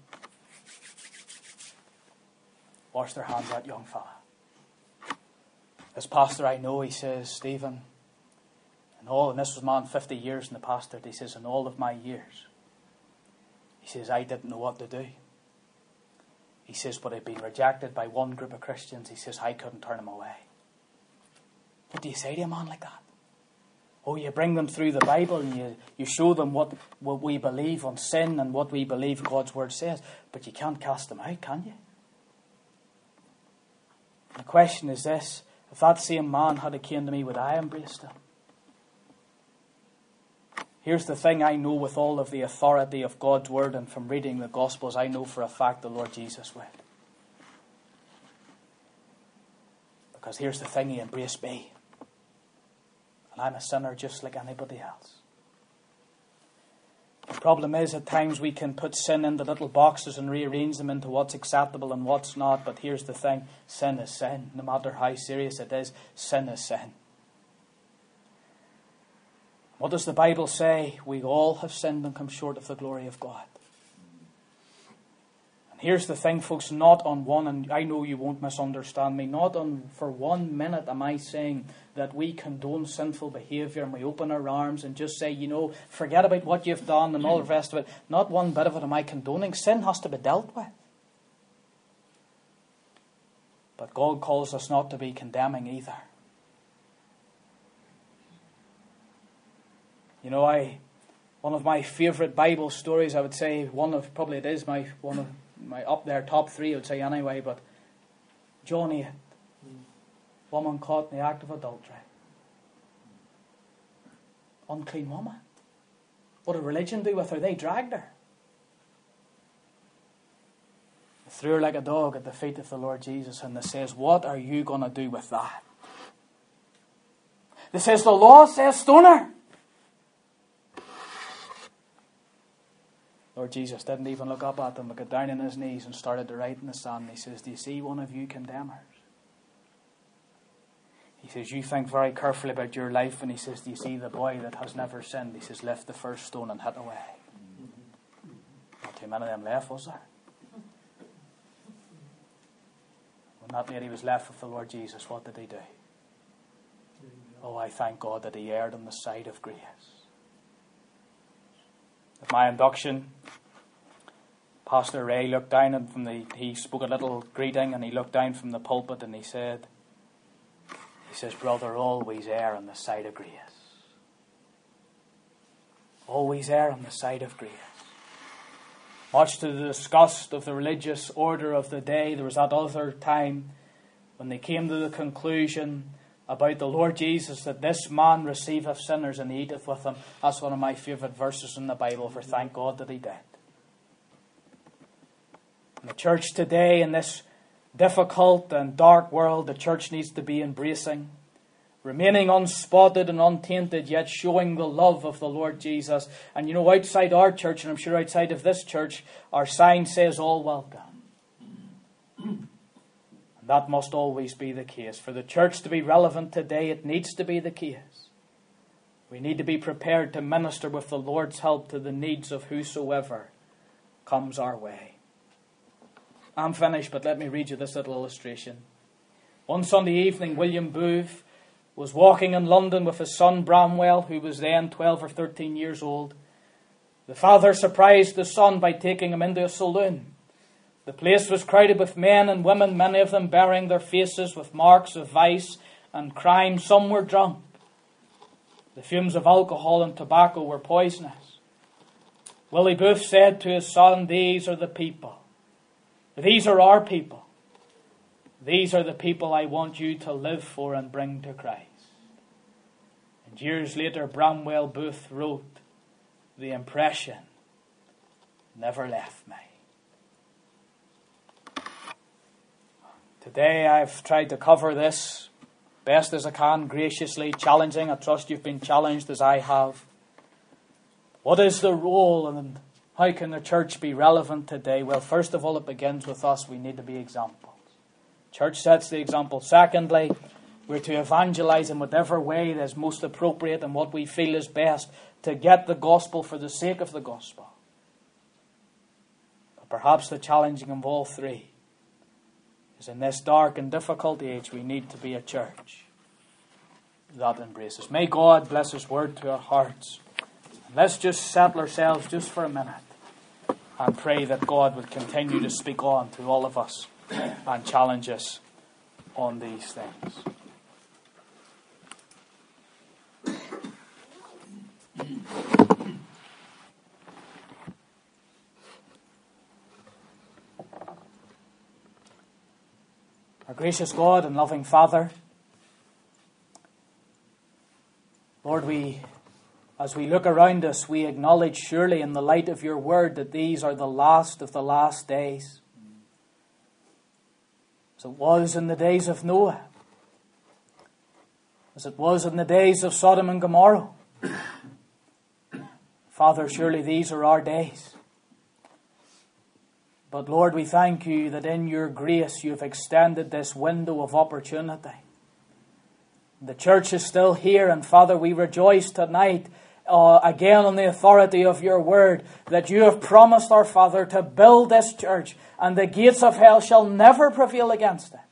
Wash their hands at young fella. This pastor I know, he says, Stephen, and all, and this was man fifty years in the pastorate, he says, in all of my years, he says, I didn't know what to do. He says, but I'd been rejected by one group of Christians. He says, I couldn't turn them away. What do you say to a man like that? Oh, you bring them through the Bible and you, you show them what, what we believe on sin and what we believe God's Word says. But you can't cast them out, can you? The question is this. If that same man had came to me, would I embrace him? Here's the thing I know with all of the authority of God's Word and from reading the Gospels, I know for a fact the Lord Jesus would. Because here's the thing, He embraced me. And I'm a sinner just like anybody else. The problem is at times we can put sin into little boxes and rearrange them into what's acceptable and what's not. But here's the thing, sin is sin. No matter how serious it is, sin is sin. What does the Bible say? We all have sinned and come short of the glory of God. And here's the thing, folks, not on one, and I know you won't misunderstand me, not on for one minute am I saying that we condone sinful behaviour and we open our arms and just say, you know, forget about what you've done and all the rest of it. Not one bit of it am I condoning. Sin has to be dealt with. But God calls us not to be condemning either. You know, I one of my favourite Bible stories, I would say, one of, probably it is my one of my up there, top three, I would say anyway, but John eight, woman caught in the act of adultery. Unclean woman. What did religion do with her? They dragged her. They threw her like a dog at the feet of the Lord Jesus, and they says, what are you going to do with that? They says, the law says stone her. Lord Jesus didn't even look up at them, but got down on his knees and started to write in the sand. He says, do you see one of you condemners? He says, you think very carefully about your life, and he says, do you see the boy that has never sinned? He says, lift the first stone and hit away. Not too many of them left, was there? When that lady was left with the Lord Jesus, what did he do? Oh, I thank God that he erred on the side of grace. At my induction, Pastor Ray looked down and from the he spoke a little greeting, and he looked down from the pulpit and he said, he says, brother, always err on the side of grace. Always err on the side of grace. Much to the disgust of the religious order of the day, there was that other time when they came to the conclusion about the Lord Jesus, that this man receiveth sinners and he eateth with them. That's one of my favourite verses in the Bible, for thank God that he did. In the church today, in this difficult and dark world, the church needs to be embracing, remaining unspotted and untainted, yet showing the love of the Lord Jesus. And you know, outside our church, and I'm sure outside of this church, our sign says all welcome. That must always be the case. For the church to be relevant today, it needs to be the case. We need to be prepared to minister with the Lord's help to the needs of whosoever comes our way. I'm finished, but let me read you this little illustration. One Sunday evening, William Booth was walking in London with his son Bramwell, who was then twelve or thirteen years old. The father surprised the son by taking him into a saloon. The place was crowded with men and women, many of them bearing their faces with marks of vice and crime. Some were drunk. The fumes of alcohol and tobacco were poisonous. Willie Booth said to his son, these are the people. These are our people. These are the people I want you to live for and bring to Christ. And years later, Bramwell Booth wrote, the impression never left me. Today I've tried to cover this best as I can, graciously, challenging. I trust you've been challenged as I have. What is the role and how can the church be relevant today? Well, first of all, it begins with us. We need to be examples. Church sets the example. Secondly, we're to evangelize in whatever way that is most appropriate and what we feel is best to get the gospel for the sake of the gospel. But perhaps the challenging of all three is in this dark and difficult age, we need to be a church that embraces. May God bless His word to our hearts. And let's just settle ourselves just for a minute and pray that God would continue to speak on to all of us and challenge us on these things. Our gracious God and loving Father, Lord, we, as we look around us, we acknowledge surely in the light of your word that these are the last of the last days. As it was in the days of Noah, as it was in the days of Sodom and Gomorrah. Father, surely these are our days. But Lord, we thank you that in your grace you have extended this window of opportunity. The church is still here, and Father, we rejoice tonight uh, again on the authority of your word, that you have promised, our Father, to build this church, and the gates of hell shall never prevail against it.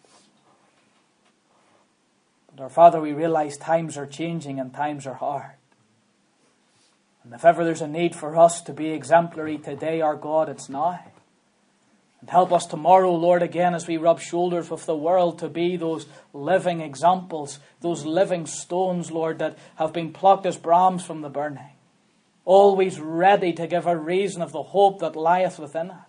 But our Father, we realize times are changing and times are hard. And if ever there's a need for us to be exemplary today, our God, it's now. And help us tomorrow, Lord, again as we rub shoulders with the world, to be those living examples, those living stones, Lord, that have been plucked as brams from the burning, always ready to give a reason of the hope that lieth within us.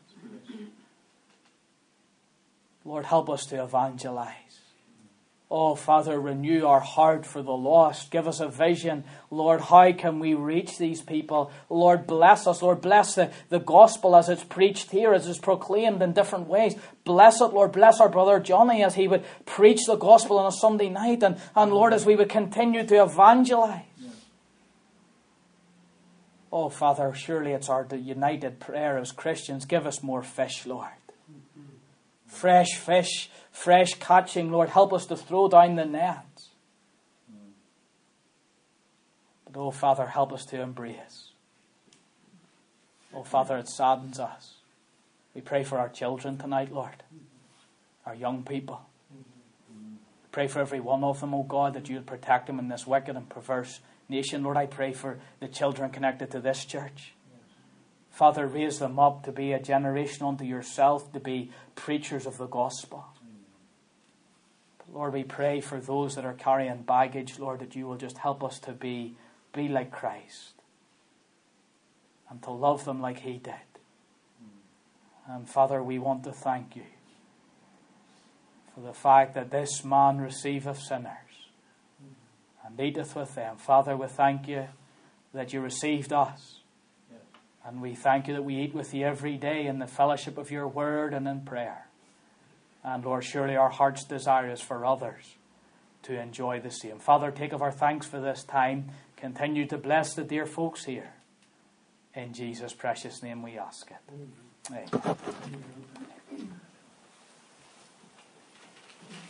Lord, help us to evangelize. Oh, Father, renew our heart for the lost. Give us a vision. Lord, how can we reach these people? Lord, bless us. Lord, bless the, the gospel as it's preached here, as it's proclaimed in different ways. Bless it, Lord. Bless our brother Johnny as he would preach the gospel on a Sunday night. And, and Lord, as we would continue to evangelize. Yeah. Oh, Father, surely it's our united prayer as Christians. Give us more fish, Lord. Mm-hmm. Fresh fish. Fresh catching, Lord, help us to throw down the nets. But, oh, Father, help us to embrace. Oh, Father, it saddens us. We pray for our children tonight, Lord, our young people. We pray for every one of them, oh God, that you would protect them in this wicked and perverse nation. Lord, I pray for the children connected to this church. Father, raise them up to be a generation unto yourself, to be preachers of the gospel. Lord, we pray for those that are carrying baggage, Lord, that you will just help us to be, be like Christ and to love them like he did. And Father, we want to thank you for the fact that this man receiveth sinners and eateth with them. Father, we thank you that you received us. And we thank you that we eat with you every day in the fellowship of your word and in prayer. And Lord, surely our heart's desire is for others to enjoy the same. Father, take of our thanks for this time. Continue to bless the dear folks here. In Jesus' precious name we ask it. Amen.